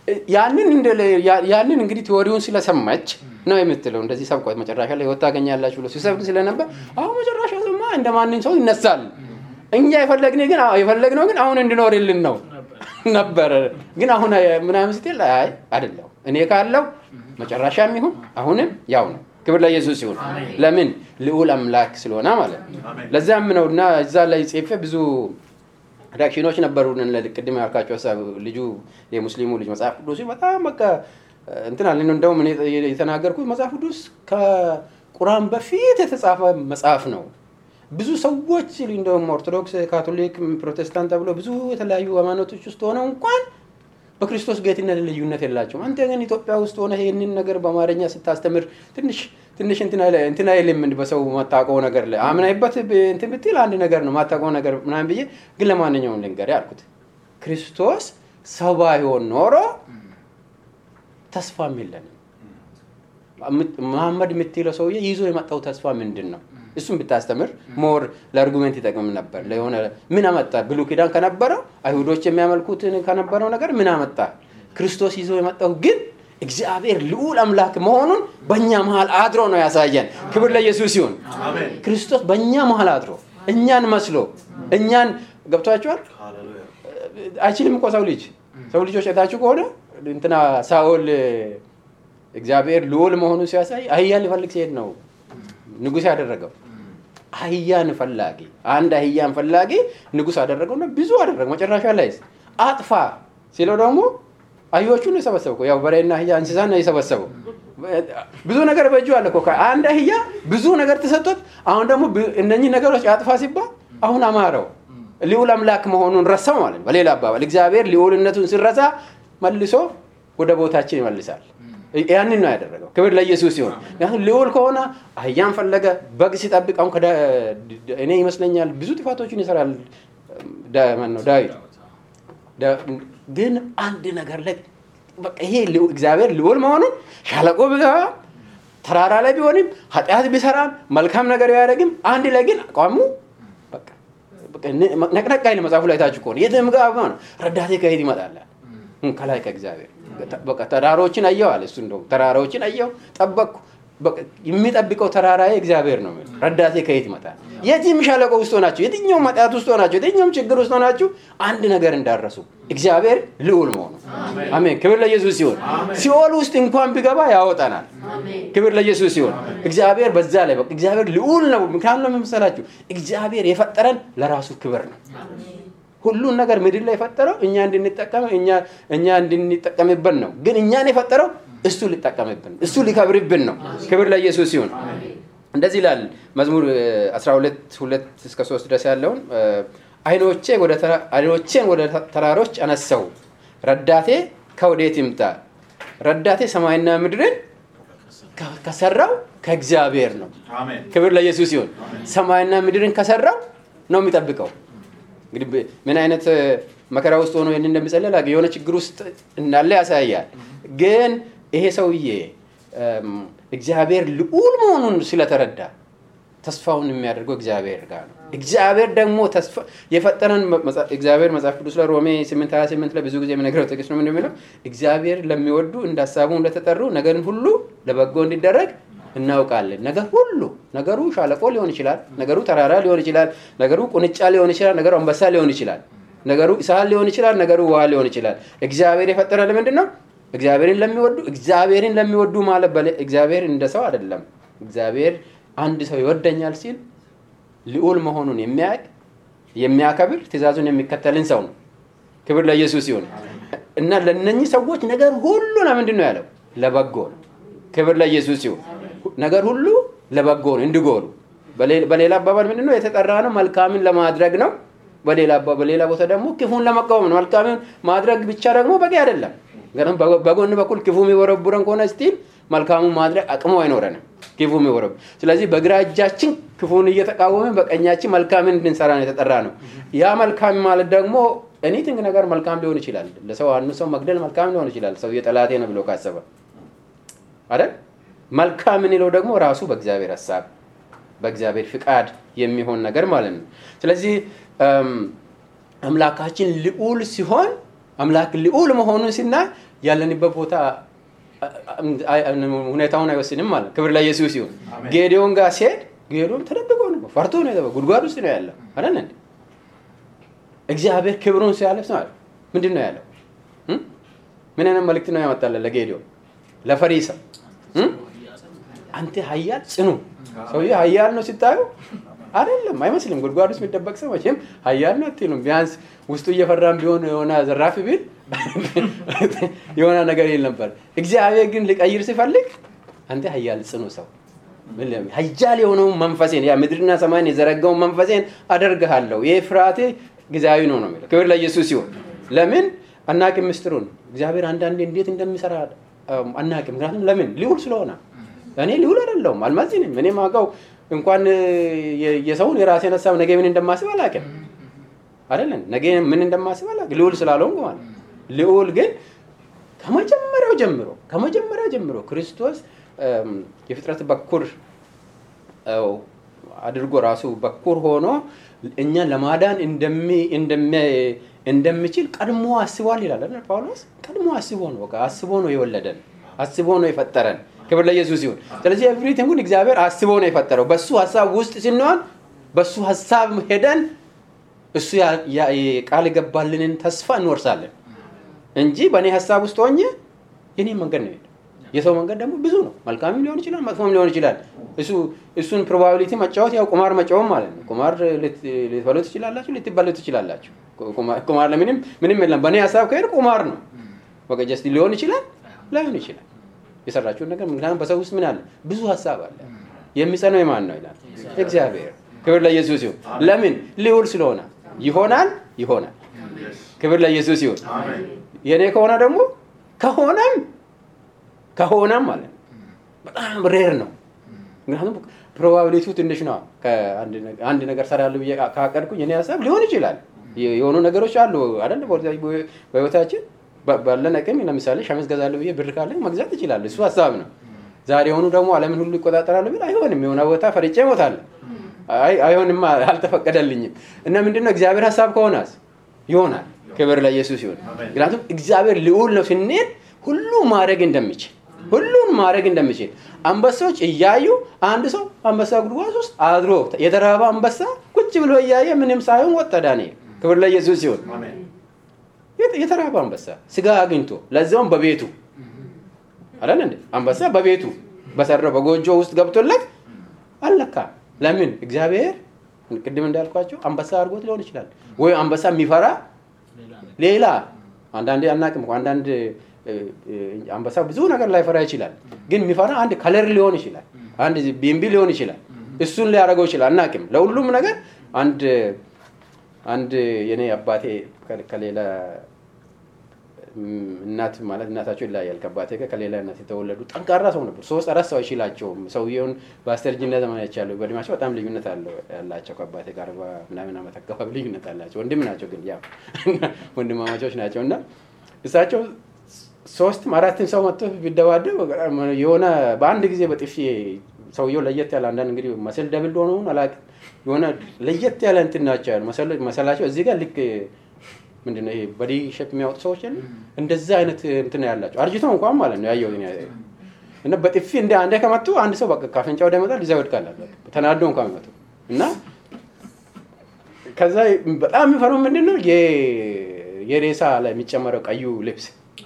ያንን እንግዲህ ቲዎሪውን ስለሰማች ነው የምትለው። እንደዚህ ሰብኳት መጨረሻ ላይ ህይወት ታገኛላችሁ ብሎ ሲሰብክ ስለነበር አሁን መጨረሻ ሰማ እንደማንኛውም ሰው ይነሳል። እኛ የፈለግነው ግን አሁን እንድኖርልን ነው ነበር። ግን አሁን ምናምን ስትል አይደለም እኔ ካለው መጨረሻም ይሁን አሁንም ያው ነው። ክብር ለኢየሱስ ይሁን። ለምን ልዑል አምላክ ስለሆነ ማለት ነው። ለዛም ነውና እዛ ላይ ጽፌ ብዙ ሪአክሽኖች ነበሩን። ለቅድም ያልካቸው ሐሳብ ልጁ የሙስሊሙ ልጅ መጽሐፍ ቅዱስ በጣም በቃ እንትና እንደውም እኔ የተናገርኩት መጽሐፍ ቅዱስ ከቁርአን በፊት የተጻፈ መጽሐፍ ነው። ብዙ ሰዎች እንደውም ኦርቶዶክስ፣ ካቶሊክ፣ ፕሮቴስታንት ተብሎ ብዙ የተለያዩ ሃይማኖቶች ውስጥ ሆነው እንኳን በክርስቶስ ጌትነት ልዩነት የላቸውም። አንተ ግን ኢትዮጵያ ውስጥ ሆነ ይሄንን ነገር በአማርኛ ስታስተምር ትንሽ እንትና የለም በሰው ማታውቀው ነገር ላይ አምናይበት እንትን ብትል አንድ ነገር ነው ማታውቀው ነገር ምናምን ብዬ ግን ለማንኛውም ልንገርህ አልኩት። ክርስቶስ ሰው ባይሆን ኖሮ ተስፋም የለንም። መሐመድ የምትለው ሰውዬ ይዞ የመጣው ተስፋ ምንድን ነው? እሱም ብታስተምር ሞር ለአርጉሜንት ይጠቅም ነበር። ለሆነ ምን አመጣ? ብሉይ ኪዳን ከነበረው አይሁዶች የሚያመልኩትን ከነበረው ነገር ምን አመጣ? ክርስቶስ ይዞ የመጣው ግን እግዚአብሔር ልዑል አምላክ መሆኑን በእኛ መሃል አድሮ ነው ያሳየን። ክብር ለኢየሱስ ይሁን። ክርስቶስ በእኛ መሃል አድሮ እኛን መስሎ እኛን ገብቷችኋል? አይችልም እኮ ሰው ልጆች እታችሁ ከሆነ እንትና ሳኦል እግዚአብሔር ልዑል መሆኑን ሲያሳይ አህያን ሊፈልግ ሲሄድ ነው ንጉስ ያደረገው። አህያን ፈላጊ አንድ አህያን ፈላጊ ንጉስ አደረገውና ብዙ አደረገ። መጨረሻ ላይ አጥፋ ሲለው ደግሞ አህዮቹን የሰበሰበው ያው በሬና አህያ እንስሳን ነው የሰበሰበው። ብዙ ነገር በእጁ አለ እኮ አንድ አህያ ብዙ ነገር ተሰጥቶት አሁን ደግሞ እነኚህ ነገሮች አጥፋ ሲባል አሁን አማረው። ልዑል አምላክ መሆኑን ረሳው ማለት ነው። በሌላ አባባል እግዚአብሔር ልዑልነቱን ሲረሳ መልሶ ወደ ቦታችን ይመልሳል። ያንን ነው ያደረገው። ክብር ለኢየሱስ ይሁን። ያው ልዑል ከሆነ አህያን ፈለገ። በግ ሲጠብቅ አሁን እኔ ይመስለኛል ብዙ ጥፋቶችን ይሰራል ዳዊት። ግን አንድ ነገር ላይ በቃ ይሄ እግዚአብሔር ልዑል መሆኑን ሻለቆ ቢገባ ተራራ ላይ ቢሆንም ኃጢአት ቢሰራም መልካም ነገር ያደርግም አንድ ላይ ግን አቋሙ በቃ ነቅነቅ አይል። መጽሐፉ ላይ ታችሁ ከሆነ የትም ጋር ነው ረዳቴ ከየት ይመጣል? ከላይ ከእግዚአብሔር። በቃ ተራሮችን አየው አለ እሱ። እንደውም ተራሮችን አየው ጠበቅኩ። በቃ የሚጠብቀው ተራራዬ እግዚአብሔር ነው። ረዳቴ ከየት ይመጣል? የትም ሸለቆ ውስጥ ሆናችሁ የትኛውም ኃጢአት ውስጥ ሆናችሁ የትኛውም ችግር ውስጥ ሆናችሁ አንድ ነገር እንዳረሱ እግዚአብሔር ልዑል መሆኑ። አሜን። ክብር ለኢየሱስ ይሁን። ሲኦል ውስጥ እንኳን ቢገባ ያወጣናል። ክብር ለኢየሱስ ይሁን። እግዚአብሔር በዛ ላይ በቃ እግዚአብሔር ልዑል ነው። ምክንያቱም ለምን መሰላችሁ? እግዚአብሔር የፈጠረን ለራሱ ክብር ነው። ሁሉን ነገር ምድር ላይ የፈጠረው እኛ እንድንጠቀምበት ነው። ግን እኛን የፈጠረው እሱ ሊጠቀምብን እሱ ሊከብርብን ነው። ክብር ለኢየሱስ ይሁን። እንደዚህ ይላል መዝሙር 12:2-3 ድረስ ያለውን አይኖቼን ወደ ተራሮች አነሳው፣ ረዳቴ ከወዴት ይምጣ? ረዳቴ ሰማይና ምድርን ከሰራው ከእግዚአብሔር ነው። ክብር ለኢየሱስ ይሁን። ሰማይና ምድርን ከሰራው ነው የሚጠብቀው። እንግዲህ ምን አይነት መከራ ውስጥ ሆኖ ይሄን እንደሚጸልል የሆነ ችግር ውስጥ እንዳለ ያሳያል። ግን ይሄ ሰውዬ እግዚአብሔር ልዑል መሆኑን ስለተረዳ ተስፋውን የሚያደርገው እግዚአብሔር ጋር ነው። እግዚአብሔር ደግሞ ተስፋ የፈጠረን እግዚአብሔር መጽሐፍ ቅዱስ ላይ ሮሜ 8:28 ላይ ብዙ ጊዜ የምነግረው ጥቅስ ነው። ምንድነው የሚለው? እግዚአብሔር ለሚወዱ እንደሐሳቡ እንደተጠሩ ነገርን ሁሉ ለበጎ እንዲደረግ እናውቃለን። ነገሩ ሻለቆ ሊሆን ይችላል፣ ነገሩ ተራራ ሊሆን ይችላል፣ ነገሩ ቁንጫ ሊሆን ይችላል፣ ነገሩ አንበሳ ሊሆን ይችላል፣ ነገሩ እሳት ሊሆን ይችላል፣ ነገሩ ውሃ ሊሆን ይችላል። እግዚአብሔር የፈጠረ ለምንድነው? እግዚአብሔርን ለሚወዱ ማለት እግዚአብሔር እንደ ሰው አይደለም። እግዚአብሔር አንድ ሰው ይወደኛል ሲል ልዑል መሆኑን የሚያከብር ትእዛዙን የሚከተልን ሰው ነው። ክብር ለኢየሱስ ይሁን። እና ለነኚህ ሰዎች ነገር ሁሉ ለምንድን ነው ያለው? ለበጎ ነው። ክብር ለኢየሱስ ይሁን። ነገር ሁሉ ለበጎ ነው እንዲጎሉ። በሌላ አባባል ምንድነው? የተጠራ ነው መልካምን ለማድረግ ነው። በሌላ ቦታ ደግሞ ክፉን ለመቃወም ነው። መልካምን ማድረግ ብቻ ደግሞ በቂ አይደለም። ገና በጎን በኩል ክፉ የሚወረቡረን ከሆነ ስቲል መልካሙን ማድረግ አቅሙ አይኖረንም። ክፉ የሚወረቡ ስለዚህ በግራ እጃችን ክፉን እየተቃወምን በቀኛችን መልካምን እንድንሰራ ነው የተጠራ ነው። ያ መልካም ማለት ደግሞ ኤኒቲንግ ነገር መልካም ሊሆን ይችላል። ለሰው ሰው መግደል መልካም ሊሆን ይችላል። ሰው የጠላቴ ነው ብሎ ካሰበ አይደል? መልካም ነው ደግሞ ራሱ በእግዚአብሔር ሐሳብ በእግዚአብሔር ፍቃድ የሚሆን ነገር ማለት ነው። ስለዚህ አምላካችን ልዑል ሲሆን አምላክ ልዑል መሆኑን ሲናይ ያለንበት ቦታ ሁኔታውን አይወስንም ማለት። ክብር ለኢየሱስ ይሁን። ጌዲዮን ጋር ሲሄድ ጌዲዮን ተደብቆ ነው ፈርቶ ነው የተባለው። ጉድጓድ ውስጥ ነው ያለው አይደል እንዴ? እግዚአብሔር ክብሩን ሲያለብስ ማለት ምንድን ነው ያለው? ምን አይነት መልእክት ነው ያመጣለ ለጌዲዮን? ለፈሪሳ አንተ ኃያል ጽኑ ሰውዬ ኃያል ነው ሲታዩ አይደለም አይመስልም። ጉድጓድ ውስጥ የሚደበቅ ሰው መቼም ኃያል ነው አትሉም። ቢያንስ ውስጡ እየፈራም ቢሆን የሆነ ዘራፍ ቢል የሆነ ነገር ይል ነበር። እግዚአብሔር ግን ሊቀይር ሲፈልግ አንተ ኃያል ጽኑ ሰው ኃያል የሆነው መንፈሴን ያ ምድርና ሰማይን የዘረጋው መንፈሴን አደርግሃለሁ። ይሄ ፍርሃቴ ጊዜያዊ ነው የሚለው። ክብር ለኢየሱስ ይሁን። ለምን አናቅም ምስጢሩን። እግዚአብሔር አንዳንዴ እንዴት እንደሚሰራ አናቅም። ምክንያቱም ለምን ልዑል ስለሆነ። እኔ ልዑል አይደለሁም፣ አልመዝንም። እኔ ማውቀው እንኳን የሰውን የራሴን ሀሳብ ነገ ምን እንደማስብ አላውቅም አይደለም። ነገ ምን እንደማስብ አላውቅም ልዑል ስላልሆንኩ ማለት። ልዑል ግን ከመጀመሪያው ጀምሮ ክርስቶስ የፍጥረት በኩር አድርጎ ራሱ በኩር ሆኖ እኛን ለማዳን እንደሚችል ቀድሞ አስቧል ይላል አይደል ጳውሎስ። ቀድሞ አስቦ ነው የወለደን፣ አስቦ ነው የፈጠረን። ክብር ለኢየሱስ ይሁን። ስለዚህ ኤቭሪቲንግ እግዚአብሔር አስቦ ነው የፈጠረው። በሱ ሐሳብ ውስጥ ስንሆን በሱ ሐሳብ ሄደን እሱ ቃል የገባልንን ተስፋ እንወርሳለን እንጂ በእኔ ሐሳብ ውስጥ ሆኜ የኔ መንገድ ነው። የሰው መንገድ ደግሞ ብዙ ነው። መልካምም ሊሆን ይችላል፣ መጥፎም ሊሆን ይችላል። እሱን ፕሮባቢሊቲ መጫወት ያው ቁማር መጫወት ማለት ነው። ቁማር ልትበሉ ትችላላችሁ፣ ልትበሉ ትችላላችሁ። ቁማር ምንም የለም። በእኔ ሐሳብ ከሄድ ቁማር ነው። በቃ ጀስት ሊሆን ይችላል፣ ላይሆን ይችላል። የሰራችሁን ነገር ምክንያቱም በሰው ውስጥ ምን አለ? ብዙ ሐሳብ አለ። የሚጸነው የማን ነው ይላል? እግዚአብሔር። ክብር ለኢየሱስ ይሁን። ለምን? ልዑል ስለሆነ ይሆናል። ክብር ለኢየሱስ ይሁን። የኔ ከሆነ ደግሞ ከሆነም ማለት ነው በጣም ሬር ነው። ምክንያቱም ፕሮባቢሊቲው ትንሽ ነው። አንድ ነገር ሰራለሁ ብዬ ካቀድኩኝ የኔ ሐሳብ ሊሆን ይችላል። የሆኑ ነገሮች አሉ አይደል በህይወታችን ባለን አቅም። ለምሳሌ ሸሚዝ ገዛለሁ ብዬ ብር ካለኝ መግዛት እችላለሁ። እሱ ሐሳብ ነው። ዛሬ ሆኑ ደግሞ ዓለምን ሁሉ ይቆጣጠራሉ ብል አይሆንም። የሆነ ቦታ ፈርጬ እሞታለሁ። አይሆንም፣ አልተፈቀደልኝም። እና ምንድነው እግዚአብሔር ሐሳብ ከሆነስ ይሆናል። ክብር ለኢየሱስ ይሁን። ምክንያቱም እግዚአብሔር ልዑል ነው ስንል ሁሉን ማድረግ እንደሚችል አንበሶች እያዩ አንድ ሰው አንበሳ ጉድጓድ ውስጥ አድሮ የተራበ አንበሳ ቁጭ ብሎ እያየ ምንም ሳይሆን ወጣ ዳንኤል። ክብር ለኢየሱስ ይሁን። የተራበ አንበሳ ስጋ አግኝቶ ለዛውም በቤቱ አይደል እንዴ? አንበሳ በቤቱ በሰራው በጎጆ ውስጥ ገብቶለት አለካ። ለምን? እግዚአብሔር ቅድም እንዳልኳቸው አንበሳ አድርጎት ሊሆን ይችላል። ወይ አንበሳ የሚፈራ ሌላ አንዳንዴ አናውቅም። አንዳንድ አንበሳ ብዙ ነገር ላይፈራ ይችላል። ግን የሚፈራ አንድ ከለር ሊሆን ይችላል፣ አንድ ቢምቢ ሊሆን ይችላል። እሱን ሊያደርገው ይችላል። አናውቅም። ለሁሉም ነገር አንድ የኔ አባቴ ከሌላ እናት ማለት እናታቸው ይለያያል። ከአባቴ ጋር ከሌላ እናት የተወለዱ ጠንካራ ሰው ነበር። 3-4 ሰው አይችላቸውም። ሰውየውን በአስተርጅነት ዘመን ያቻለው በእድሜያቸው በጣም ልዩነት ያላቸው ከአባቴ ጋር ምናምን ዓመት አካባቢ ልዩነት አላቸው። ወንድም ናቸው፣ ግን ያው ወንድማማቾች ናቸው። እና እሳቸው 3-4 ሰው መጥቶ ቢደባደብ የሆነ በአንድ ጊዜ በጥፊ ሰውየው ለየት ያለ አንዳንድ እንግዲህ መሰል ደብል ሆኖ አላውቅም፣ የሆነ ለየት ያለ እንትን ናቸው መሰላቸው እዚህ ጋር ልክ ምንድነው ይሄ በዲ ሼፕ የሚያወጡ ሰዎች እንደዛ አይነት እንትን ያላቸው አርጅቶ እንኳን ማለት ነው ያየው እና በጥፊ እንደ አንዴ ከመጡ አንድ ሰው በቃ ካፈንጫው ደመጣ ሊዘወድቃል ተናዶ እንኳን መጡ። እና ከዛ በጣም የሚፈሩ ምንድነው የሬሳ ላይ የሚጨመረው ቀዩ ልብስ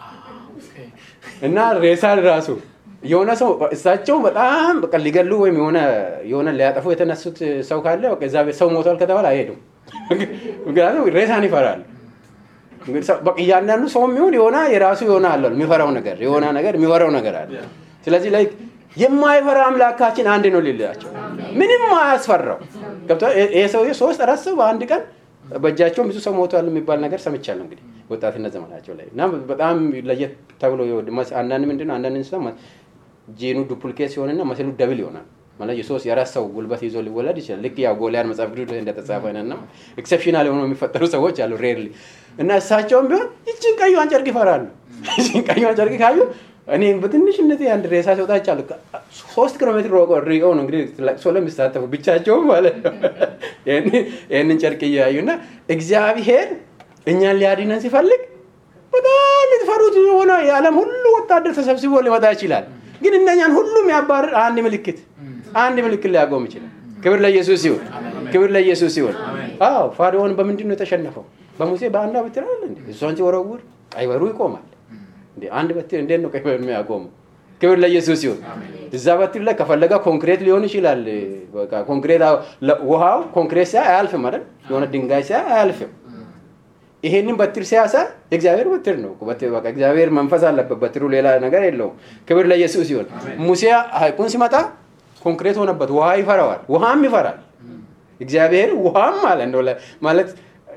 እና ሬሳ ራሱ የሆነ ሰው እሳቸው በጣም በቃ ሊገሉ ወይም የሆነ ሊያጠፉ የተነሱት ሰው ካለ በቃ እዛ ሰው ሞቷል ከተባለ አይሄዱም። ምክንያቱም ሬሳን ይፈራሉ። በቃ እያንዳንዱ ሰው የሚሆን የሆነ የራሱ የሆነ አለ የሚፈራው ነገር የሚፈራው ነገር አለ። ስለዚህ ላይ የማይፈራ አምላካችን አንድ ነው ሊላቸው ምንም አያስፈራው። ገብቷል? ይሄ ሰውዬ 3-4 ሰው በአንድ ቀን በእጃቸው ብዙ ሰው ሞቷል የሚባል ነገር ሰምቻለሁ እንግዲህ ወጣትነት ዘመናቸው ላይ። እና በጣም ለየት ተብሎ አንዳንድ ምንድነው አንዳንድ ሰው ጂኑ ዱፕሊኬት ሲሆንና መሰሉ ደብል ይሆናል ማለት የ3-4 ሰው ጉልበት ይዞ ሊወለድ ይችላል። ልክ ያው ጎልያን መጽሐፍ ቅዱስ ላይ እንደተጻፈ ነው። ኤክሰፕሽናል ሆኖ የሚፈጠሩ ሰዎች አሉ ሬርሊ። እና እሳቸውም ቢሆን እቺን ቀዩን ጨርቅ ይፈራሉ። ቀዩን ጨርቅ ካዩ እኔ በትንሽነት አንድ ሬሳ ሲወጣቻለሁ 3 ኪሎ ሜትር ርቀው ነው እንግዲህ ለቅሶ ለሚሳተፉ ብቻቸው ማለት ነው ይሄንን ጨርቅ እያዩና እግዚአብሔር እኛን ሊያድነን ሲፈልግ በጣም የተፈሩት የሆነ የዓለም ሁሉ ወታደር ተሰብስቦ ሊመጣ ይችላል። ግን እነኛን ሁሉም ያባርር አንድ ምልክት ሊያቆም ይችላል። ክብር ለኢየሱስ ይሁን። አዎ ፋርዖን በምንድን ነው የተሸነፈው? በሙሴ በአንድ በትር አይደል እንዴ? እሷን ሲወረውር ቀይ በሩ ይቆማል እንዴ? አንድ በትር እንዴት ነው ቀይ በሩ የሚያቆመው? ክብር ለኢየሱስ ይሁን። እዛ በትር ላይ ከፈለጋ ኮንክሪት ሊሆን ይችላል። በቃ ኮንክሪት ውሃው ኮንክሪት ሳይ አያልፍም አይደል? የሆነ ድንጋይ ሳይ አያልፍም። ይሄንን በትር ሲያሳይ እግዚአብሔር በትር ነው። በቃ እግዚአብሔር መንፈስ አለበት። በትሩ ሌላ ነገር የለውም። ክብር ለኢየሱስ ይሁን። ሙሴ ሐይቁን ሲመጣ ኮንክሪት ሆነበት። ውሃ ይፈራዋል፣ ውሃም ይፈራል። እግዚአብሔር ውሃም ማለት ነው ማለት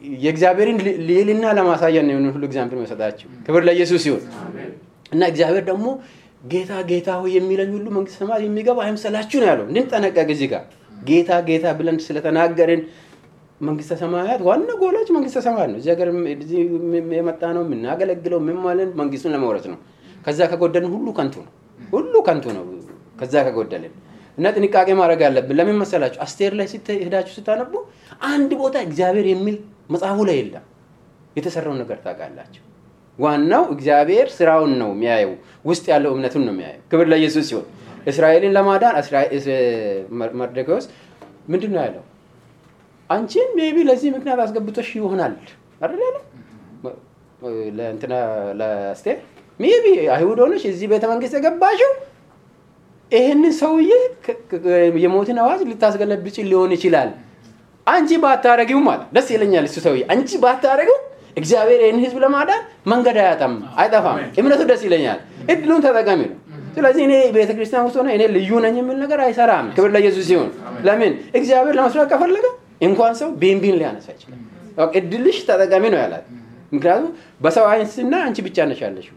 የእግዚአብሔርን ልዕልና ለማሳየት ነው ሁሉ ኤግዛምፕል መስጠታችሁ። ክብር ለኢየሱስ ይሁን። እና እግዚአብሔር ደግሞ ጌታ ጌታ ሆይ የሚለኝ ሁሉ መንግስተ ሰማያት የሚገባ አይምሰላችሁ ነው ያለው። እንድንጠነቀቅ እዚህ ጋር ጌታ ጌታ ብለን ስለተናገርን መንግስተ ሰማያት ዋና ጎላች መንግስተ ሰማያት ነው። እዚህ ሀገር የመጣ ነው የምናገለግለው ምን ማለት መንግስቱን ለመውረስ ነው። ከዛ ከጎደልን ሁሉ ከንቱ ነው ከዛ ከጎደልን እና ጥንቃቄ ማድረግ አለብን። ለምን መሰላችሁ? አስቴር ላይ ሄዳችሁ ስታነቡ አንድ ቦታ እግዚአብሔር የሚል መጽሐፉ ላይ የለም። የተሰራውን ነገር ታውቃላችሁ። ዋናው እግዚአብሔር ስራውን ነው የሚያየው፣ ውስጥ ያለው እምነቱን ነው የሚያየው። ክብር ለኢየሱስ ይሁን። እስራኤልን ለማዳን መርዶክዮስ ምንድነው ያለው? አንቺን ሜቢ ለዚህ ምክንያት አስገብቶሽ ይሆናል አይደል ያለው ለእንትና ለአስቴር ሜቢ አይሁድ ሆነሽ እዚህ ቤተ መንግስት የገባሽው ይሄንን ሰውዬ የሞትን አዋጅ ልታስገለብጪ ሊሆን ይችላል። አንቺ ባታረጊው ማለት ደስ ይለኛል። እሱ ሰውዬ አንቺ ባታረጊው እግዚአብሔር ይሄን ህዝብ ለማዳን መንገድ አይጠፋም። እምነቱ ደስ ይለኛል። እድሉን ተጠቀሚ ነው። ስለዚህ እኔ ቤተክርስቲያን ውስጥ ሆነ እኔ ልዩ ነኝ የሚል ነገር አይሰራም። ክብር ለኢየሱስ ይሁን። ለምን እግዚአብሔር ለመስራት ከፈለገ እንኳን ሰው ቢንቢን ሊያነሳ ይችላል። እድልሽ ተጠቀሚ ነው ያላት። ምክንያቱም በሰው አይንስና አንቺ ብቻ ነሽ ያለሽው።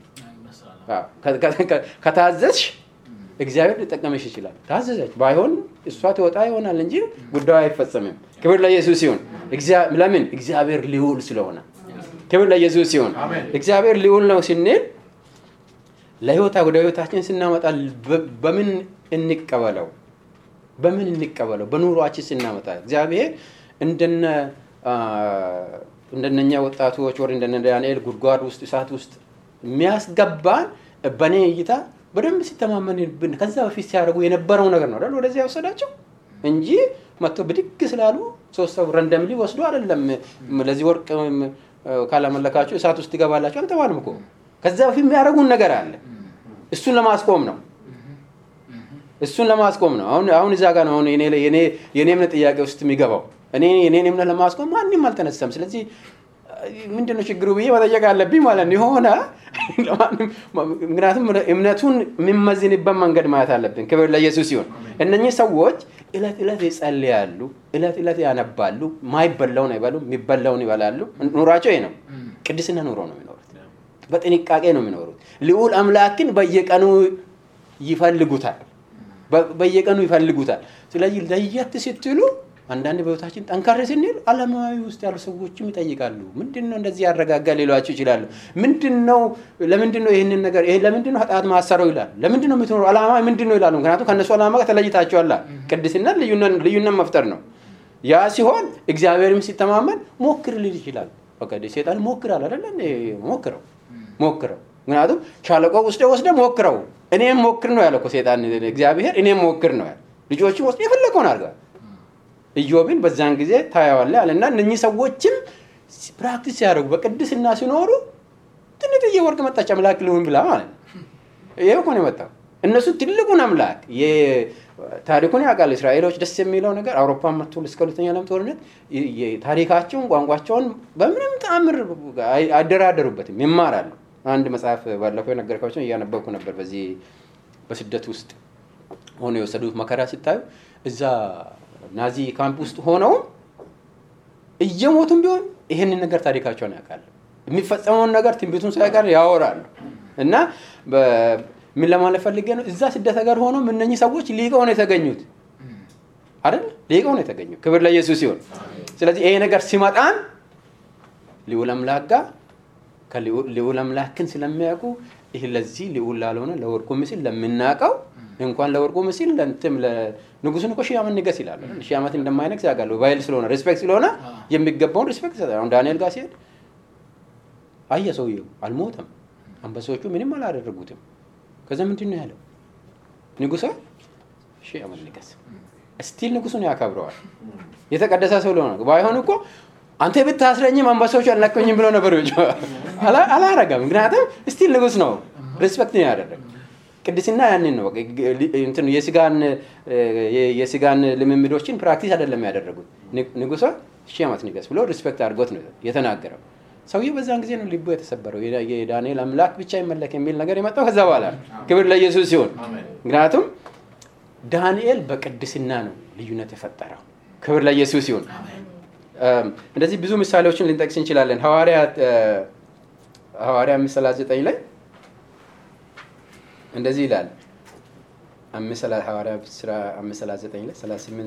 ከታዘዝሽ እግዚአብሔር ሊጠቀምሽ ይችላል። ታዘዘች ባይሆን እሷ ትወጣ ይሆናል እንጂ ጉዳዩ አይፈጸምም። ክብር ለኢየሱስ ይሁን። ለምን እግዚአብሔር ልዑል ስለሆነ። ክብር ለኢየሱስ ይሁን። እግዚአብሔር ልዑል ነው ስንል ወደ ህይወታችን ስናመጣ በምን እንቀበለው? በኑሯችን ስናመጣ እግዚአብሔር እንደነኛ ወጣቶች ወር እንደነ ዳንኤል ጉድጓድ ውስጥ እሳት ውስጥ የሚያስገባን በኔ እይታ በደንብ ሲተማመንብን ከዛ በፊት ሲያደርጉ የነበረው ነገር ነው አይደል ወደዚህ ያወሰዳቸው እንጂ መጥቶ ብድግ ስላሉ ሶስት ሰው ረንደምሊ ወስዶ አይደለም ለዚህ ወርቅ ካላመለካችሁ እሳት ውስጥ ይገባላችሁ አልተባለም እኮ። ከዛ በፊት የሚያደርጉን ነገር አለ። እሱን ለማስቆም ነው። አሁን እዛ ጋር ነው የኔ እምነት ጥያቄ ውስጥ የሚገባው። የኔን እምነት ለማስቆም ማንም አልተነሳም። ስለዚህ ምንድነው ችግሩ ብዬ መጠየቅ አለብኝ ማለት ነው። የሆነ ምክንያቱም እምነቱን የሚመዝንበት መንገድ ማየት አለብን። ክብር ለኢየሱስ ይሁን። እነኚህ ሰዎች እለት ይጸልያሉ፣ እለት ያነባሉ፣ ማይበላውን አይበሉ፣ የሚበላውን ይበላሉ። ኑሯቸው ይሄ ነው። ቅድስና ኑሮ ነው የሚኖሩት። በጥንቃቄ ነው የሚኖሩት። ልዑል አምላክን በየቀኑ ይፈልጉታል። ስለዚህ ለየት ስትሉ አንዳንድ በህይወታችን ጠንካራ ስንል ዓለማዊ ውስጥ ያሉ ሰዎችም ይጠይቃሉ። ምንድነው እንደዚህ ያረጋጋል ሊሏችሁ ይችላሉ። ለምንድነው ይሄንን ነገር ለምንድነው ኃጢአት ማሰረው ይላል። ለምንድነው የምትኖረው ዓላማ ምንድነው ይላሉ። ምክንያቱም ከነሱ ዓላማ ጋር ተለይታችኋል። ቅድስና ልዩነት መፍጠር ነው። ያ ሲሆን እግዚአብሔርም ሲተማመን ሞክር ሊል ይችላል። በቃ ሰይጣን ሞክራል አይደል? ሞክረው ምክንያቱም ሻለቆ ውስጥ ወስደህ ሞክረው። እኔም ሞክር ነው ያለው እኮ ሰይጣን። እግዚአብሔር እኔም ሞክር ነው ያለው። ልጆቹም ወስደህ የፈለከውን አድርገው። ኢዮብን በዛን ጊዜ ታያዋለህ አለና እነኚህ ሰዎችም ፕራክቲስ ያደርጉ በቅድስና ሲኖሩ ትንጥዬ ወርቅ መጣች አምላክ ልሁን ብላ ማለት ነው። ይሄ እኮ ነው የመጣው። እነሱ ትልቁን አምላክ ታሪኩን ያውቃል። እስራኤሎች ደስ የሚለው ነገር አውሮፓን መጥቶ እስከ ሁለተኛ ዓለም ጦርነት ታሪካቸውን ቋንቋቸውን በምንም ተአምር አይደራደሩበትም፣ ይማራሉ። አንድ መጽሐፍ ባለፈው የነገርኳቸው እያነበብኩ ነበር። በዚህ በስደት ውስጥ ሆኖ የወሰዱት መከራ ሲታዩ እዛ ናዚ ካምፕ ውስጥ ሆነው እየሞቱም ቢሆን ይሄንን ነገር ታሪካቸውን ያውቃሉ። የሚፈጸመውን ነገር ትንቢቱን ሳይቀር ያወራሉ። እና ምን ለማለት ፈልጌ ነው? እዛ ስደት ሀገር ሆኖ እነኚህ ሰዎች ሊቀው ነው የተገኙት አይደል? ሊቀው ነው የተገኙት። ክብር ለኢየሱስ ይሁን። ስለዚህ ይሄ ነገር ሲመጣን ልዑል አምላክ ጋር ልዑል አምላክን ስለሚያውቁ ይሄ ለዚህ ልዑል ላልሆነ ለወርቁ ምስል ለምናቀው እንኳን ለወርቁ ምስል ለእንትም ለንጉሱን እኮ ሺህ ዓመት ንገስ ይላል። ሺህ ዓመት እንደማይነግስ ያውቃሉ። ባይል ስለሆነ ሪስፔክት ስለሆነ የሚገባውን ሪስፔክት ይሰጣል። አሁን ዳንኤል ጋር ሲሄድ አየ ሰውየው አልሞተም። አንበሶቹ ምንም አላደረጉትም። ከዛ ምንድን ነው ያለው? ንጉሱ ሺህ ዓመት ንገስ። ስቲል ንጉሱን ያከብረዋል። የተቀደሰ ሰው ስለሆነ ባይሆን እኮ አንተ ብታስረኝም አንበሶቹ አልነኩኝም ብሎ ነበር። አላረጋም። ምክንያቱም ስቲል ንጉስ ነው። ሪስፔክት ነው ያደረገው። ቅድስና ያንን ነው። እንትን የስጋን ልምምዶችን ፕራክቲስ አይደለም ያደረጉት። ንጉሱ ሺህ ዓመት ንገስ ብሎ ሪስፔክት አድርጎት ነው የተናገረው። ሰውየው በዛን ጊዜ ነው ልቡ የተሰበረው። የዳንኤል አምላክ ብቻ ይመለክ የሚል ነገር የመጣው ከዛ በኋላ። ክብር ለኢየሱስ ይሁን። ምክንያቱም ዳንኤል በቅድስና ነው ልዩነት የፈጠረው። ክብር ለኢየሱስ ይሁን። እንደዚህ ብዙ ምሳሌዎችን ልንጠቅስ እንችላለን። ሐዋርያ 5:39 ላይ እንደዚህ ይላል። ሐዋርያ 5:39 ላይ